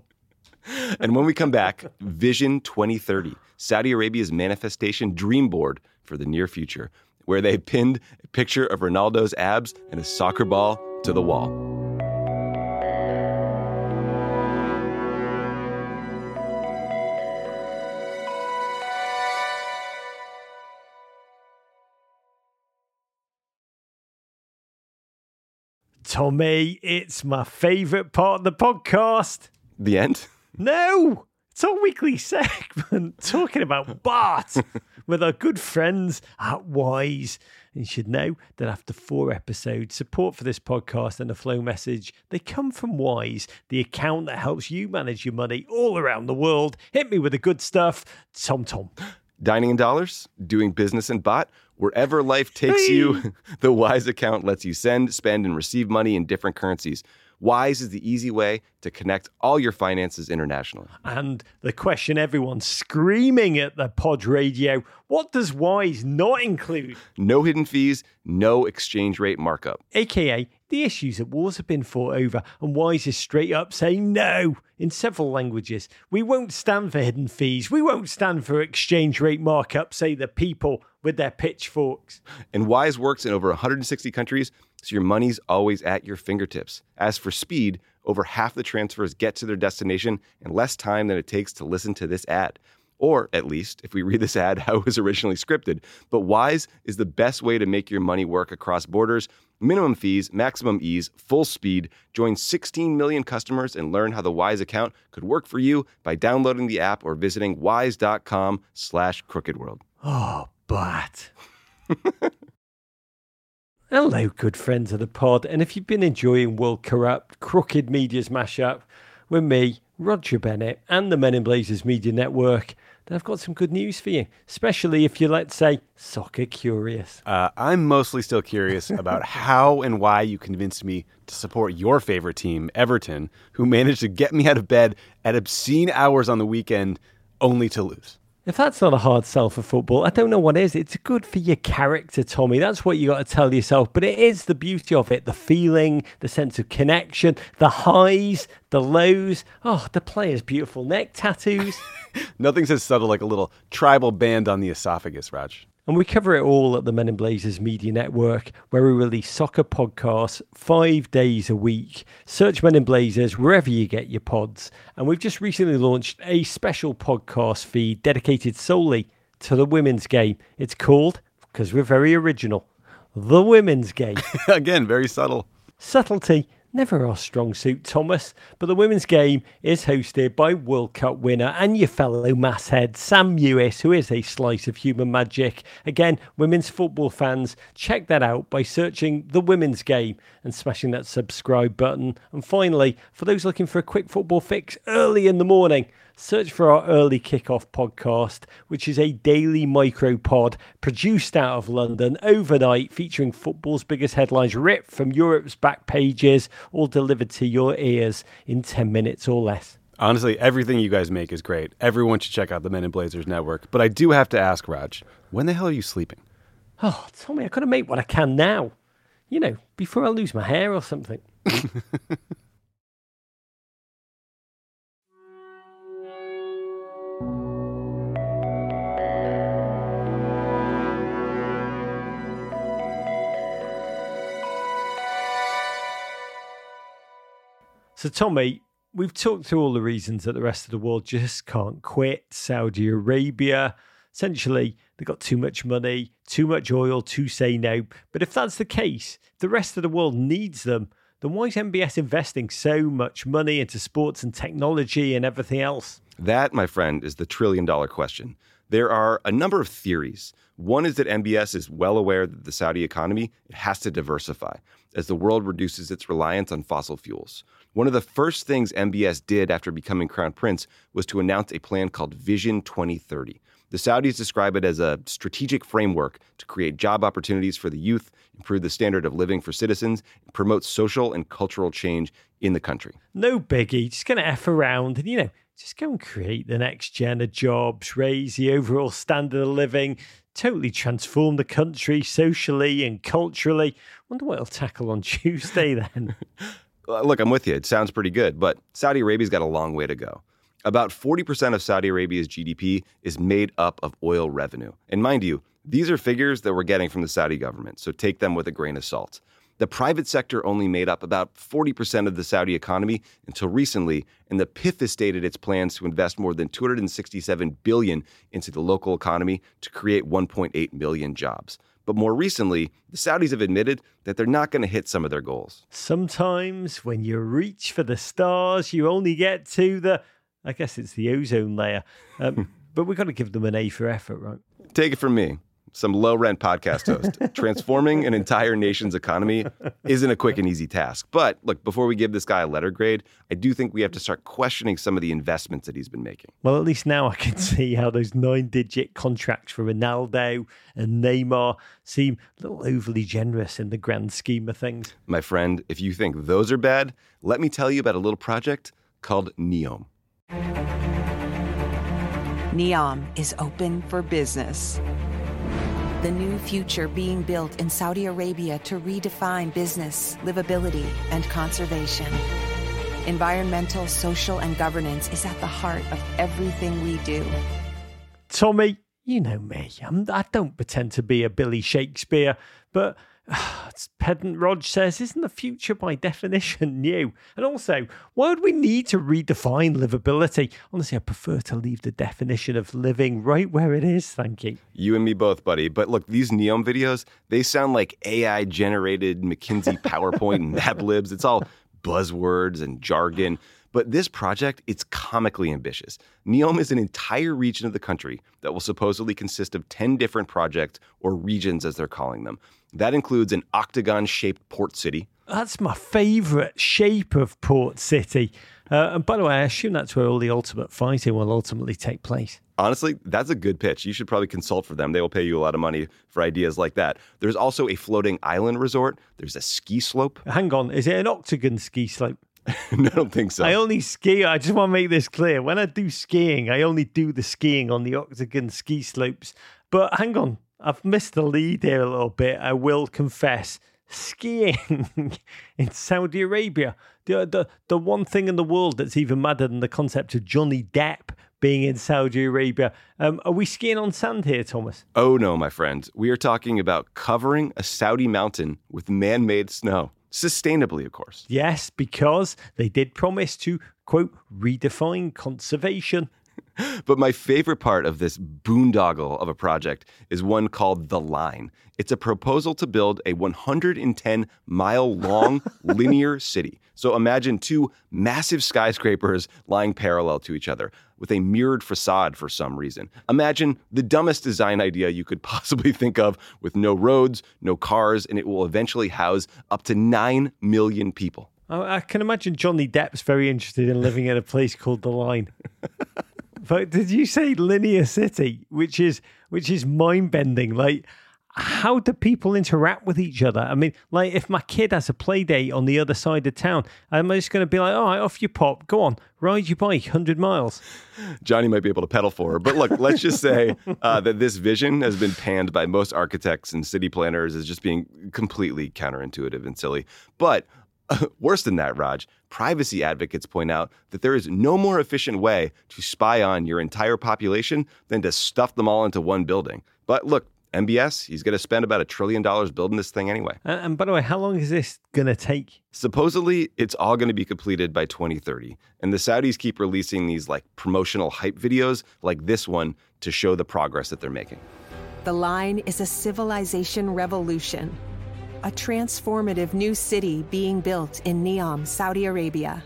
And when we come back, Vision twenty thirty, Saudi Arabia's manifestation dream board for the near future, where they pinned a picture of Ronaldo's abs and a soccer ball to the wall. Tommy, it's my favourite part of the podcast. The end? No, it's our weekly segment talking about Bart with our good friends at Wise. And you should know that after four episodes, support for this podcast and the Flow message, they come from Wise, the account that helps you manage your money all around the world. Hit me with the good stuff, Tom Tom. Dining in dollars, doing business in baht, wherever life takes Hey. you, the Wise account lets you send, spend, and receive money in different currencies. Wise is the easy way to connect all your finances internationally. And the question everyone's screaming at the pod radio, what does Wise not include? No hidden fees, no exchange rate markup. A K A the issues that wars have been fought over, and Wise is straight up saying no in several languages. We won't stand for hidden fees. We won't stand for exchange rate markup, say the people with their pitchforks. And Wise works in over one hundred sixty countries, so your money's always at your fingertips. As for speed, over half the transfers get to their destination in less time than it takes to listen to this ad. Or, at least, if we read this ad how it was originally scripted. But Wise is the best way to make your money work across borders. Minimum fees, maximum ease, full speed. Join sixteen million customers and learn how the Wise account could work for you by downloading the app or visiting wise.com slash crookedworld. Oh, but... Hello, good friends of the pod. And if you've been enjoying World Corrupt, Crooked Media's mashup with me, Roger Bennett, and the Men in Blazers Media Network, then I've got some good news for you, especially if you're, let's say, soccer curious. Uh, I'm mostly still curious about how and why you convinced me to support your favorite team, Everton, who managed to get me out of bed at obscene hours on the weekend only to lose. If that's not a hard sell for football, I don't know what is. It's good for your character, Tommy. That's what you got to tell yourself. But it is the beauty of it, the feeling, the sense of connection, the highs, the lows. Oh, the players' beautiful neck tattoos. Nothing's as subtle like a little tribal band on the esophagus, Raj. And we cover it all at the Men in Blazers Media Network, where we release soccer podcasts five days a week. Search Men in Blazers wherever you get your pods. And we've just recently launched a special podcast feed dedicated solely to the women's game. It's called, because we're very original, The Women's Game. Again, very subtle. Subtlety. Never our strong suit, Thomas, but the women's game is hosted by World Cup winner and your fellow masshead, Sam Mewis, who is a slice of human magic. Again, women's football fans, check that out by searching the women's game and smashing that subscribe button. And finally, for those looking for a quick football fix early in the morning, search for our Early Kickoff podcast, which is a daily micro pod produced out of London overnight, featuring football's biggest headlines ripped from Europe's back pages, all delivered to your ears in ten minutes or less. Honestly, everything you guys make is great. Everyone should check out the Men in Blazers Network. But I do have to ask, Raj, when the hell are you sleeping? Oh, Tommy, I've got to make what I can now. You know, before I lose my hair or something. So, Tommy, we've talked through all the reasons that the rest of the world just can't quit. Saudi Arabia, essentially, they've got too much money, too much oil to say no. But if that's the case, if the rest of the world needs them, then why is M B S investing so much money into sports and technology and everything else? That, my friend, is the trillion dollar question. There are a number of theories. One is that M B S is well aware that the Saudi economy it has to diversify as the world reduces its reliance on fossil fuels. One of the first things M B S did after becoming crown prince was to announce a plan called Vision twenty thirty. The Saudis describe it as a strategic framework to create job opportunities for the youth, improve the standard of living for citizens, and promote social and cultural change in the country. No biggie, just going to F around and, you know, just go and create the next gen of jobs, raise the overall standard of living, totally transform the country socially and culturally. Wonder what he'll tackle on Tuesday then. Look, I'm with you. It sounds pretty good, but Saudi Arabia's got a long way to go. About forty percent of Saudi Arabia's G D P is made up of oil revenue. And mind you, these are figures that we're getting from the Saudi government, so take them with a grain of salt. The private sector only made up about forty percent of the Saudi economy until recently, and the P I F has stated its plans to invest more than two hundred sixty-seven billion dollars into the local economy to create one point eight million jobs. But more recently, the Saudis have admitted that they're not going to hit some of their goals. Sometimes when you reach for the stars, you only get to the, I guess it's the ozone layer. Um, but we've got to give them an A for effort, right? Take it from me, some low-rent podcast host. Transforming an entire nation's economy isn't a quick and easy task. But look, before we give this guy a letter grade, I do think we have to start questioning some of the investments that he's been making. Well, at least now I can see how those nine-digit contracts for Ronaldo and Neymar seem a little overly generous in the grand scheme of things. My friend, if you think those are bad, let me tell you about a little project called NEOM. NEOM is open for business. The new future being built in Saudi Arabia to redefine business, livability, and conservation. Environmental, social, and governance is at the heart of everything we do. Tommy, you know me. I'm, I don't pretend to be a Billy Shakespeare, but uh, pedant Rog says, isn't the future by definition new? And also, why would we need to redefine livability? Honestly, I prefer to leave the definition of living right where it is, thank you. You and me both, buddy. But look, these NEOM videos, they sound like A I-generated McKinsey PowerPoint and Mad Libs. It's all buzzwords and jargon. But this project, it's comically ambitious. NEOM is an entire region of the country that will supposedly consist of ten different projects, or regions as they're calling them. That includes an octagon-shaped port city. That's my favourite shape of port city. Uh, and by the way, I assume that's where all the ultimate fighting will ultimately take place. Honestly, that's a good pitch. You should probably consult for them. They will pay you a lot of money for ideas like that. There's also a floating island resort. There's a ski slope. Hang on, is it an octagon ski slope? No, I don't think so. I only ski, I just want to make this clear. When I do skiing, I only do the skiing on the octagon ski slopes. But hang on, I've missed the lead here a little bit, I will confess. Skiing in Saudi Arabia. The, the, the one thing in the world that's even madder than the concept of Johnny Depp being in Saudi Arabia. Um, are we skiing on sand here, Thomas? Oh no, my friend. We are talking about covering a Saudi mountain with man-made snow. Sustainably, of course. Yes, because they did promise to, quote, redefine conservation. But my favorite part of this boondoggle of a project is one called The Line. It's a proposal to build a one hundred ten mile long linear city. So imagine two massive skyscrapers lying parallel to each other with a mirrored facade for some reason. Imagine the dumbest design idea you could possibly think of, with no roads, no cars, and it will eventually house up to nine million people. I can imagine Johnny Depp's very interested in living in a place called The Line. But did you say linear city, which is which is mind-bending? Like, how do people interact with each other? I mean, like, if my kid has a play date on the other side of town, am I just going to be like, all right, off you pop, go on, ride your bike one hundred miles? Johnny might be able to pedal for her. But look, let's just say uh, that this vision has been panned by most architects and city planners as just being completely counterintuitive and silly. But uh, worse than that, Raj, privacy advocates point out that there is no more efficient way to spy on your entire population than to stuff them all into one building. But look, M B S, he's going to spend about a trillion dollars building this thing anyway. And, and by the way, how long is this going to take? Supposedly, it's all going to be completed by twenty thirty. And the Saudis keep releasing these like promotional hype videos like this one to show the progress that they're making. The Line is a civilization revolution. A transformative new city being built in NEOM, Saudi Arabia.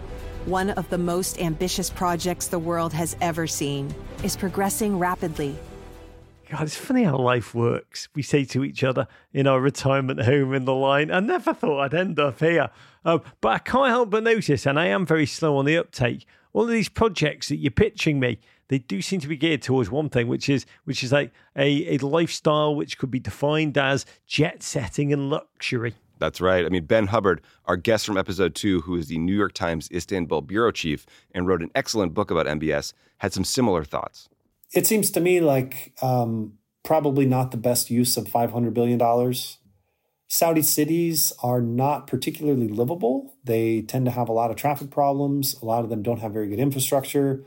One of the most ambitious projects the world has ever seen is progressing rapidly. God, it's funny how life works. We say to each other in our retirement home in The Line, I never thought I'd end up here. Um, but I can't help but notice, and I am very slow on the uptake, all of these projects that you're pitching me, they do seem to be geared towards one thing, which is which is like a, a lifestyle which could be defined as jet setting and luxury. That's right. I mean, Ben Hubbard, our guest from episode two, who is the New York Times Istanbul bureau chief and wrote an excellent book about M B S, had some similar thoughts. It seems to me like um, probably not the best use of five hundred billion dollars. Saudi cities are not particularly livable. They tend to have a lot of traffic problems. A lot of them don't have very good infrastructure.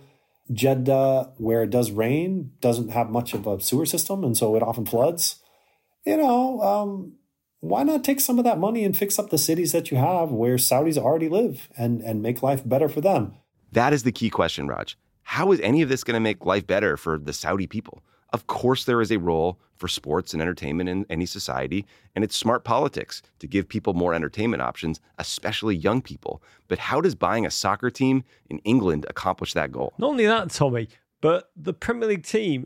Jeddah, where it does rain, doesn't have much of a sewer system, and so it often floods. You know, um, why not take some of that money and fix up the cities that you have where Saudis already live and, and make life better for them? That is the key question, Raj. How is any of this going to make life better for the Saudi people? Of course, there is a role for sports and entertainment in any society, and it's smart politics to give people more entertainment options, especially young people. But how does buying a soccer team in England accomplish that goal? Not only that, Tommy, but the Premier League team,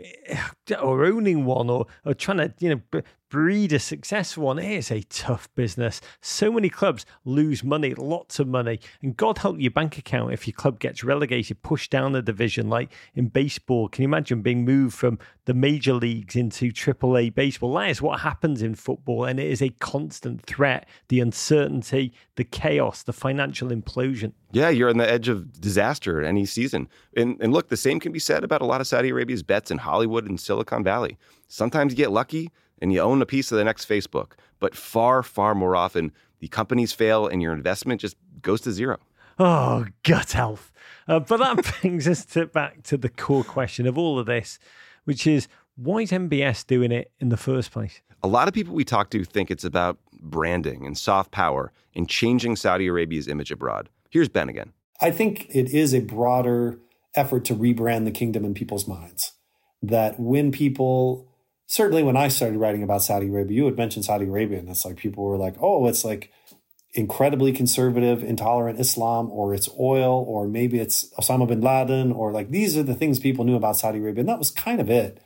or owning one, or, or trying to, you know, breed a successful one, it is a tough business. So many clubs lose money, lots of money, and God help your bank account if your club gets relegated, pushed down a division. Like in baseball, can you imagine being moved from the major leagues into triple A baseball? That is what happens in football, and it is a constant threat. The uncertainty, the chaos, the financial implosion. Yeah, you're on the edge of disaster any season. And, and look, the same can be said about a lot of Saudi Arabia's bets in Hollywood and Silicon Valley. Sometimes you get lucky and you own a piece of the next Facebook. But far, far more often, the companies fail and your investment just goes to zero. Oh, gut health. Uh, but that brings us to, back to the core question of all of this, which is, why is M B S doing it in the first place? A lot of people we talk to think it's about branding and soft power and changing Saudi Arabia's image abroad. Here's Ben again. I think it is a broader effort to rebrand the kingdom in people's minds. That when people, certainly when I started writing about Saudi Arabia, you would mention Saudi Arabia, and it's like people were like, oh, it's like incredibly conservative, intolerant Islam, or it's oil, or maybe it's Osama bin Laden, or like these are the things people knew about Saudi Arabia. And that was kind of it.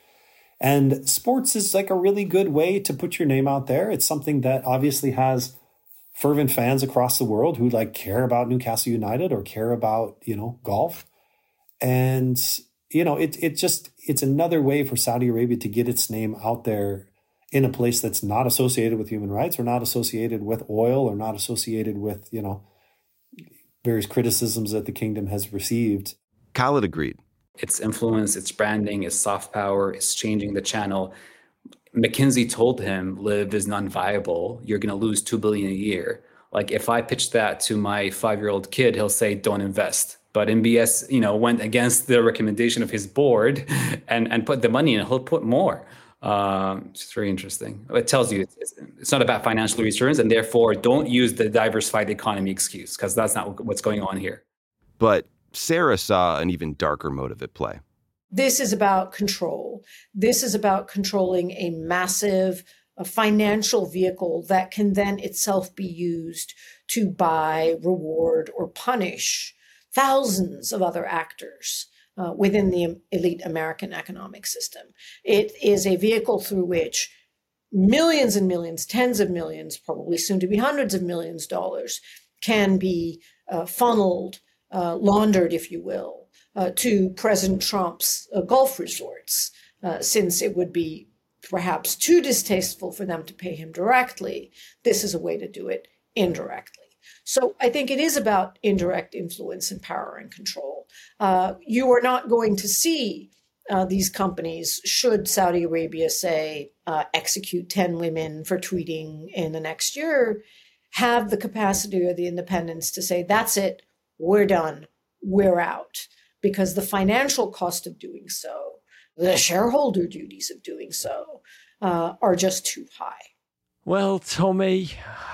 And sports is like a really good way to put your name out there. It's something that obviously has fervent fans across the world who like care about Newcastle United or care about, you know, golf. And, you know, it it just, it's another way for Saudi Arabia to get its name out there in a place that's not associated with human rights or not associated with oil or not associated with, you know, various criticisms that the kingdom has received. Khaled agreed. It's influence, it's branding, it's soft power, it's changing the channel. McKinsey told him, Live is non-viable. You're going to lose two billion dollars a year. Like if I pitch that to my five-year-old kid, he'll say, don't invest. But M B S, you know, went against the recommendation of his board and, and put the money in. He'll put more. Um, it's very interesting. It tells you it's, it's not about financial returns, and therefore don't use the diversified economy excuse, because that's not what's going on here. But Sarah saw an even darker motive at play. This is about control. This is about controlling a massive a financial vehicle that can then itself be used to buy, reward, or punish thousands of other actors uh, within the elite American economic system. It is a vehicle through which millions and millions, tens of millions, probably soon to be hundreds of millions of dollars can be uh, funneled, uh, laundered, if you will, Uh, to President Trump's uh, golf resorts, uh, since it would be perhaps too distasteful for them to pay him directly. This is a way to do it indirectly. So I think it is about indirect influence and power and control. Uh, you are not going to see uh, these companies, should Saudi Arabia say, uh, execute ten women for tweeting in the next year, have the capacity or the independence to say, that's it, we're done, we're out. Because the financial cost of doing so, the shareholder duties of doing so, uh, are just too high. Well, Tommy,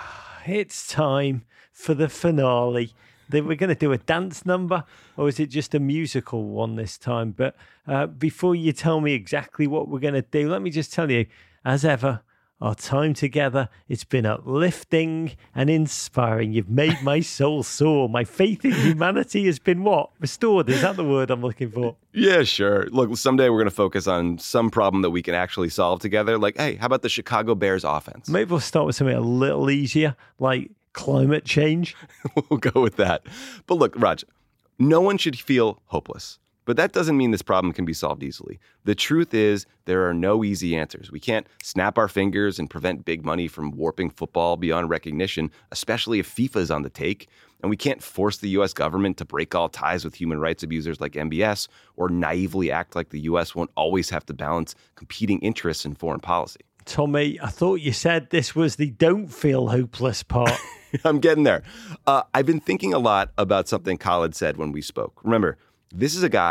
it's time for the finale. They were going to do a dance number, or is it just a musical one this time? But uh, before you tell me exactly what we're going to do, let me just tell you, as ever, our time together, it's been uplifting and inspiring. You've made my soul soar. My faith in humanity has been what? Restored. Is that the word I'm looking for? Yeah, sure. Look, someday we're going to focus on some problem that we can actually solve together. Like, hey, how about the Chicago Bears offense? Maybe we'll start with something a little easier, like climate change. We'll go with that. But look, Raj, no one should feel hopeless. But that doesn't mean this problem can be solved easily. The truth is, there are no easy answers. We can't snap our fingers and prevent big money from warping football beyond recognition, especially if FIFA is on the take. And we can't force the U S government to break all ties with human rights abusers like M B S, or naively act like the U S won't always have to balance competing interests in foreign policy. Tommy, I thought you said this was the don't feel hopeless part. I'm getting there. Uh, I've been thinking a lot about something Khaled said when we spoke. Remember, this is a guy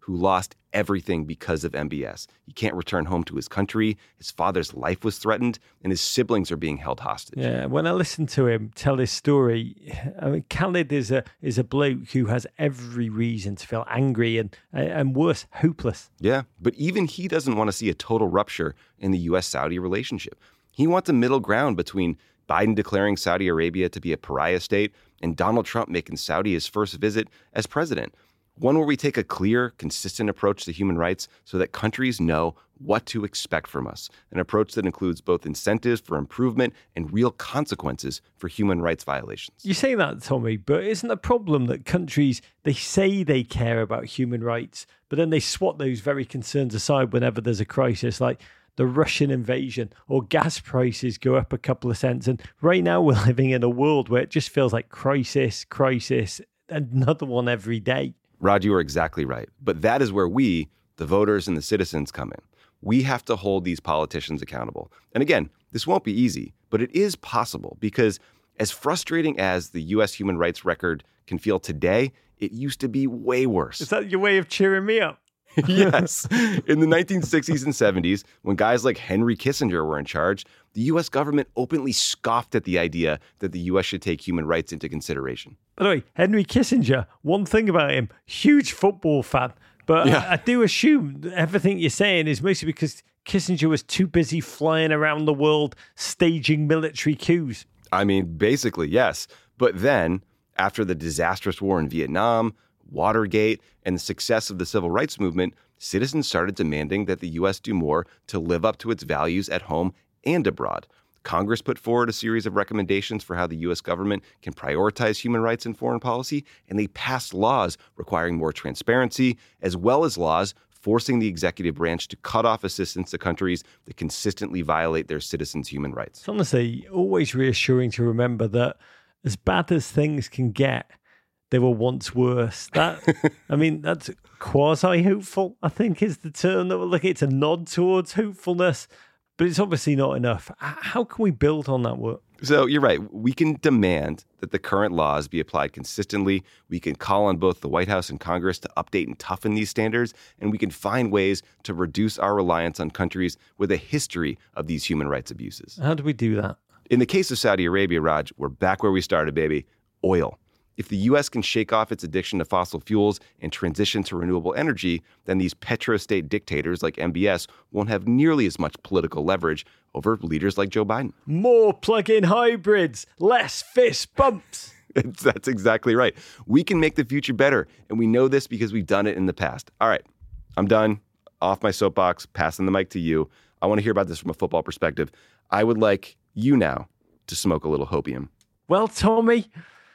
who lost everything because of M B S. He can't return home to his country. His father's life was threatened, and his siblings are being held hostage. Yeah, when I listen to him tell his story, I mean, Khalid is a is a bloke who has every reason to feel angry and and worse, hopeless. Yeah, but even he doesn't want to see a total rupture in the U S Saudi relationship. He wants a middle ground between Biden declaring Saudi Arabia to be a pariah state and Donald Trump making Saudi his first visit as president. One where we take a clear, consistent approach to human rights so that countries know what to expect from us. An approach that includes both incentives for improvement and real consequences for human rights violations. You say that, Tommy, but isn't the problem that countries, they say they care about human rights, but then they swat those very concerns aside whenever there's a crisis, like the Russian invasion or gas prices go up a couple of cents. And right now we're living in a world where it just feels like crisis, crisis, another one every day. Rod, you are exactly right. But that is where we, the voters and the citizens, come in. We have to hold these politicians accountable. And again, this won't be easy, but it is possible because as frustrating as the U S human rights record can feel today, it used to be way worse. Is that your way of cheering me up? Yes. In the nineteen sixties and seventies, when guys like Henry Kissinger were in charge, the U S government openly scoffed at the idea that the U S should take human rights into consideration. By the way, Henry Kissinger, one thing about him, huge football fan. But yeah. I, I do assume that everything you're saying is mostly because Kissinger was too busy flying around the world staging military coups. I mean, basically, yes. But then, after the disastrous war in Vietnam, Watergate, and the success of the civil rights movement, citizens started demanding that the U S do more to live up to its values at home and abroad. Congress put forward a series of recommendations for how the U S government can prioritize human rights in foreign policy, and they passed laws requiring more transparency, as well as laws forcing the executive branch to cut off assistance to countries that consistently violate their citizens' human rights. It's honestly always reassuring to remember that as bad as things can get, they were once worse. That, I mean, that's quasi-hopeful, I think is the term that we're looking at. It's a nod towards hopefulness, but it's obviously not enough. How can we build on that work? So you're right. We can demand that the current laws be applied consistently. We can call on both the White House and Congress to update and toughen these standards, and we can find ways to reduce our reliance on countries with a history of these human rights abuses. How do we do that? In the case of Saudi Arabia, Raj, we're back where we started, baby. Oil. If the U S can shake off its addiction to fossil fuels and transition to renewable energy, then these petrostate dictators like M B S won't have nearly as much political leverage over leaders like Joe Biden. More plug-in hybrids, less fist bumps. That's exactly right. We can make the future better, and we know this because we've done it in the past. All right, I'm done. Off my soapbox, passing the mic to you. I want to hear about this from a football perspective. I would like you now to smoke a little hopium. Well, Tommy,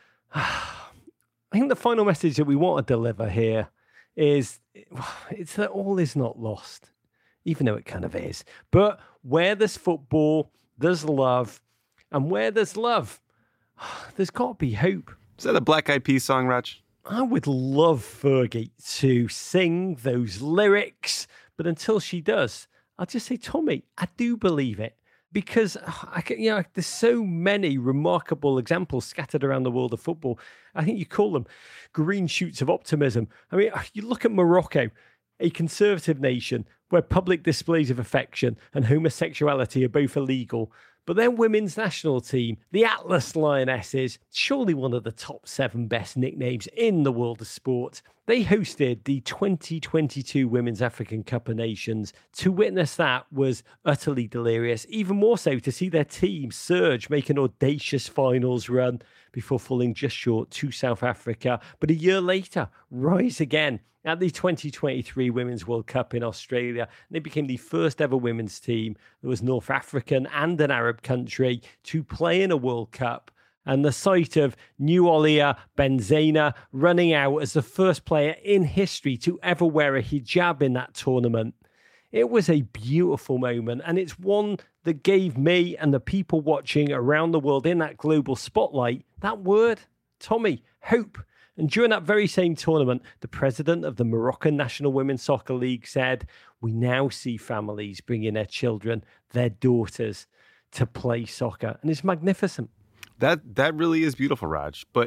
I think the final message that we want to deliver here is it's that all is not lost, even though it kind of is. But where there's football, there's love. And where there's love, there's got to be hope. Is that a Black Eyed Peas song, Raj? I would love Fergie to sing those lyrics. But until she does, I'll just say, Tommy, I do believe it. Because I can, you know, there's so many remarkable examples scattered around the world of football. I think you call them green shoots of optimism. I mean, you look at Morocco, a conservative nation where public displays of affection and homosexuality are both illegal. But their women's national team, the Atlas Lionesses, surely one of the top seven best nicknames in the world of sport. They hosted the twenty twenty-two Women's African Cup of Nations. To witness that was utterly delirious, even more so to see their team surge, make an audacious finals run before falling just short to South Africa. But a year later, rise again at the twenty twenty-three Women's World Cup in Australia. They became the first ever women's team that was North African and an Arab country to play in a World Cup. And the sight of Nuolia Benzema running out as the first player in history to ever wear a hijab in that tournament. It was a beautiful moment, and it's one that gave me and the people watching around the world in that global spotlight that word, Tommy, hope. And during that very same tournament, the president of the Moroccan National Women's Soccer League said, we now see families bringing their children, their daughters, to play soccer. And it's magnificent. That that really is beautiful, Raj. But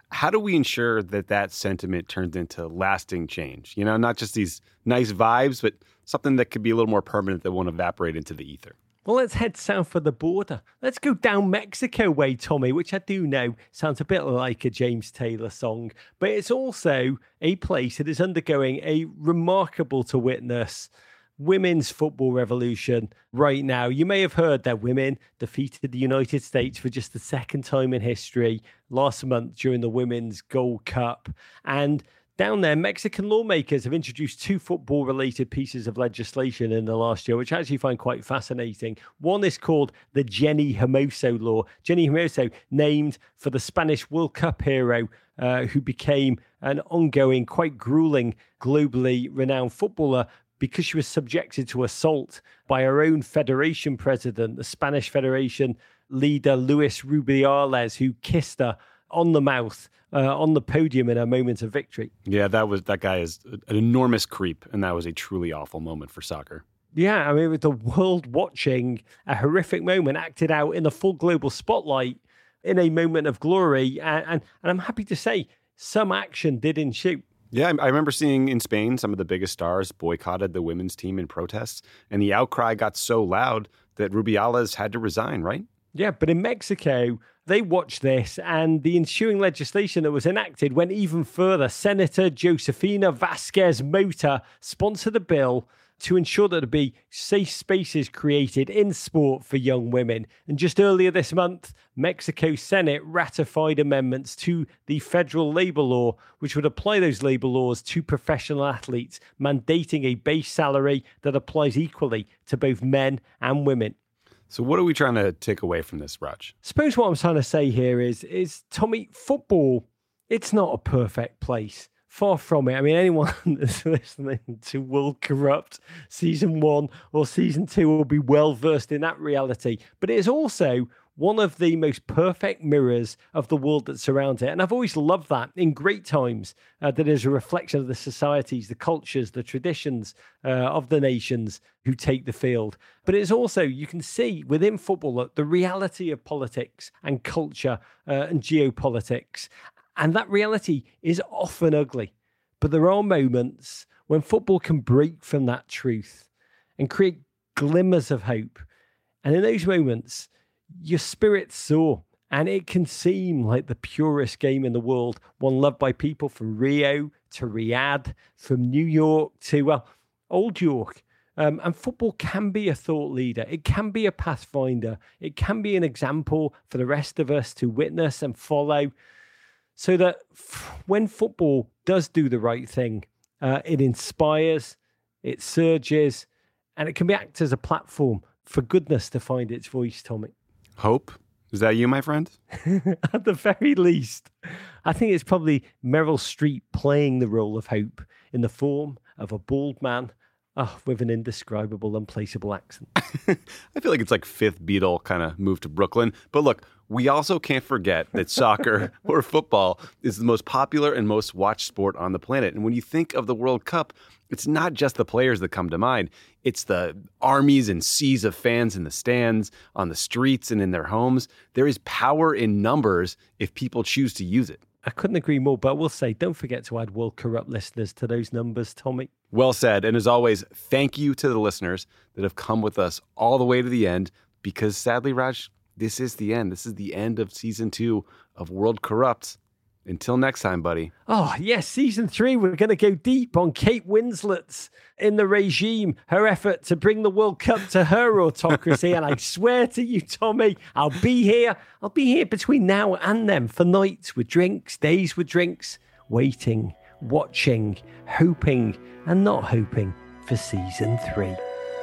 How do we ensure that that sentiment turns into lasting change? You know, not just these nice vibes, but something that could be a little more permanent that won't evaporate into the ether. Well, let's head south of the border. Let's go down Mexico way, Tommy, which I do know sounds a bit like a James Taylor song, but it's also a place that is undergoing a remarkable to witness women's football revolution right now. You may have heard that women defeated the United States for just the second time in history last month during the Women's Gold Cup. And down there, Mexican lawmakers have introduced two football-related pieces of legislation in the last year, which I actually find quite fascinating. One is called the Jenny Hermoso law. Jenny Hermoso, named for the Spanish World Cup hero uh, who became an ongoing, quite grueling, globally renowned footballer because she was subjected to assault by her own federation president, the Spanish Federation leader, Luis Rubiales, who kissed her on the mouth Uh, on the podium in a moment of victory. Yeah, that was that guy is an enormous creep, and that was a truly awful moment for soccer. Yeah, I mean, with the world watching a horrific moment acted out in the full global spotlight in a moment of glory, and, and, and I'm happy to say some action did ensue. Yeah, I remember seeing in Spain some of the biggest stars boycotted the women's team in protests, and the outcry got so loud that Rubiales had to resign, right? Yeah, but in Mexico, they watched this, and the ensuing legislation that was enacted went even further. Senator Josefina Vasquez Mota sponsored a bill to ensure that there be safe spaces created in sport for young women. And just earlier this month, Mexico's Senate ratified amendments to the federal labor law, which would apply those labor laws to professional athletes, mandating a base salary that applies equally to both men and women. So what are we trying to take away from this, Raj? Suppose what I'm trying to say here is, is Tommy, football, it's not a perfect place. Far from it. I mean, anyone that's listening to World Corrupt season one or season two will be well versed in that reality. But it is also one of the most perfect mirrors of the world that surrounds it. And I've always loved that in great times, uh, that is a reflection of the societies, the cultures, the traditions uh, of the nations who take the field. But it's also, you can see within football, the reality of politics and culture uh, and geopolitics. And that reality is often ugly. But there are moments when football can break from that truth and create glimmers of hope. And in those moments, your spirit soar, and it can seem like the purest game in the world, one loved by people from Rio to Riyadh, from New York to, well, Old York. Um, and football can be a thought leader. It can be a pathfinder. It can be an example for the rest of us to witness and follow, so that f- when football does do the right thing, uh, it inspires, it surges, and it can be act as a platform for goodness to find its voice, Tommy. Hope? Is that you, my friend? At the very least. I think it's probably Meryl Streep playing the role of hope in the form of a bald man oh, with an indescribable, unplaceable accent. I feel like it's like Fifth Beatle kind of moved to Brooklyn. But look, we also can't forget that soccer or football is the most popular and most watched sport on the planet. And when you think of the World Cup, it's not just the players that come to mind. It's the armies and seas of fans in the stands, on the streets, and in their homes. There is power in numbers if people choose to use it. I couldn't agree more, but I will say, don't forget to add World Corrupt listeners to those numbers, Tommy. Well said. And as always, thank you to the listeners that have come with us all the way to the end, because sadly, Raj, this is the end. This is the end of season two of World Corrupt. Until next time, buddy. Oh, yes, season three, we're going to go deep on Kate Winslet's In the Regime, her effort to bring the World Cup to her autocracy. And I swear to you, Tommy, I'll be here. I'll be here between now and then for nights with drinks, days with drinks, waiting, watching, hoping, and not hoping for season three.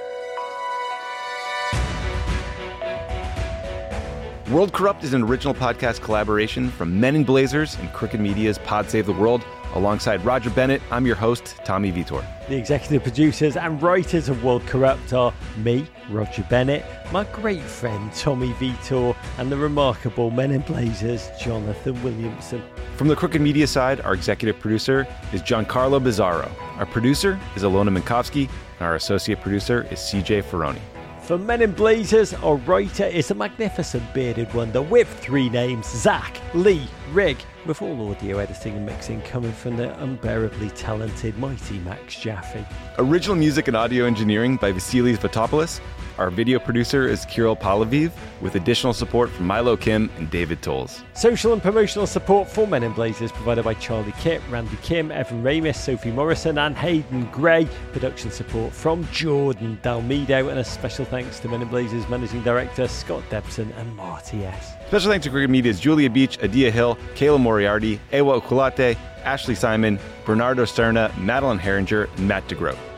World Corrupt is an original podcast collaboration from Men in Blazers and Crooked Media's Pod Save the World. Alongside Roger Bennett, I'm your host, Tommy Vitor. The executive producers and writers of World Corrupt are me, Roger Bennett, my great friend Tommy Vitor, and the remarkable Men in Blazers, Jonathan Williamson. From the Crooked Media side, our executive producer is Giancarlo Bizzarro. Our producer is Alona Minkowski, and our associate producer is C J Ferroni. For Men in Blazers, our writer is a magnificent bearded wonder with three names, Zach Lee Rigg, with all audio editing and mixing coming from the unbearably talented mighty Max Jaffe. Original music and audio engineering by Vasilis Vatopoulos. Our video producer is Kirill Palaviv, with additional support from Milo Kim and David Tolles. Social and promotional support for Men in Blazers provided by Charlie Kitt, Randy Kim, Evan Ramis, Sophie Morrison and Hayden Gray. Production support from Jordan Dalmedo, and a special thanks to Men in Blazers Managing Director Scott Debson and Marty S. Special thanks to Cricket Media's Julia Beach, Adia Hill, Kayla Moriarty, Ewa Okulate, Ashley Simon, Bernardo Sterna, Madeline Herringer, and Matt DeGroat.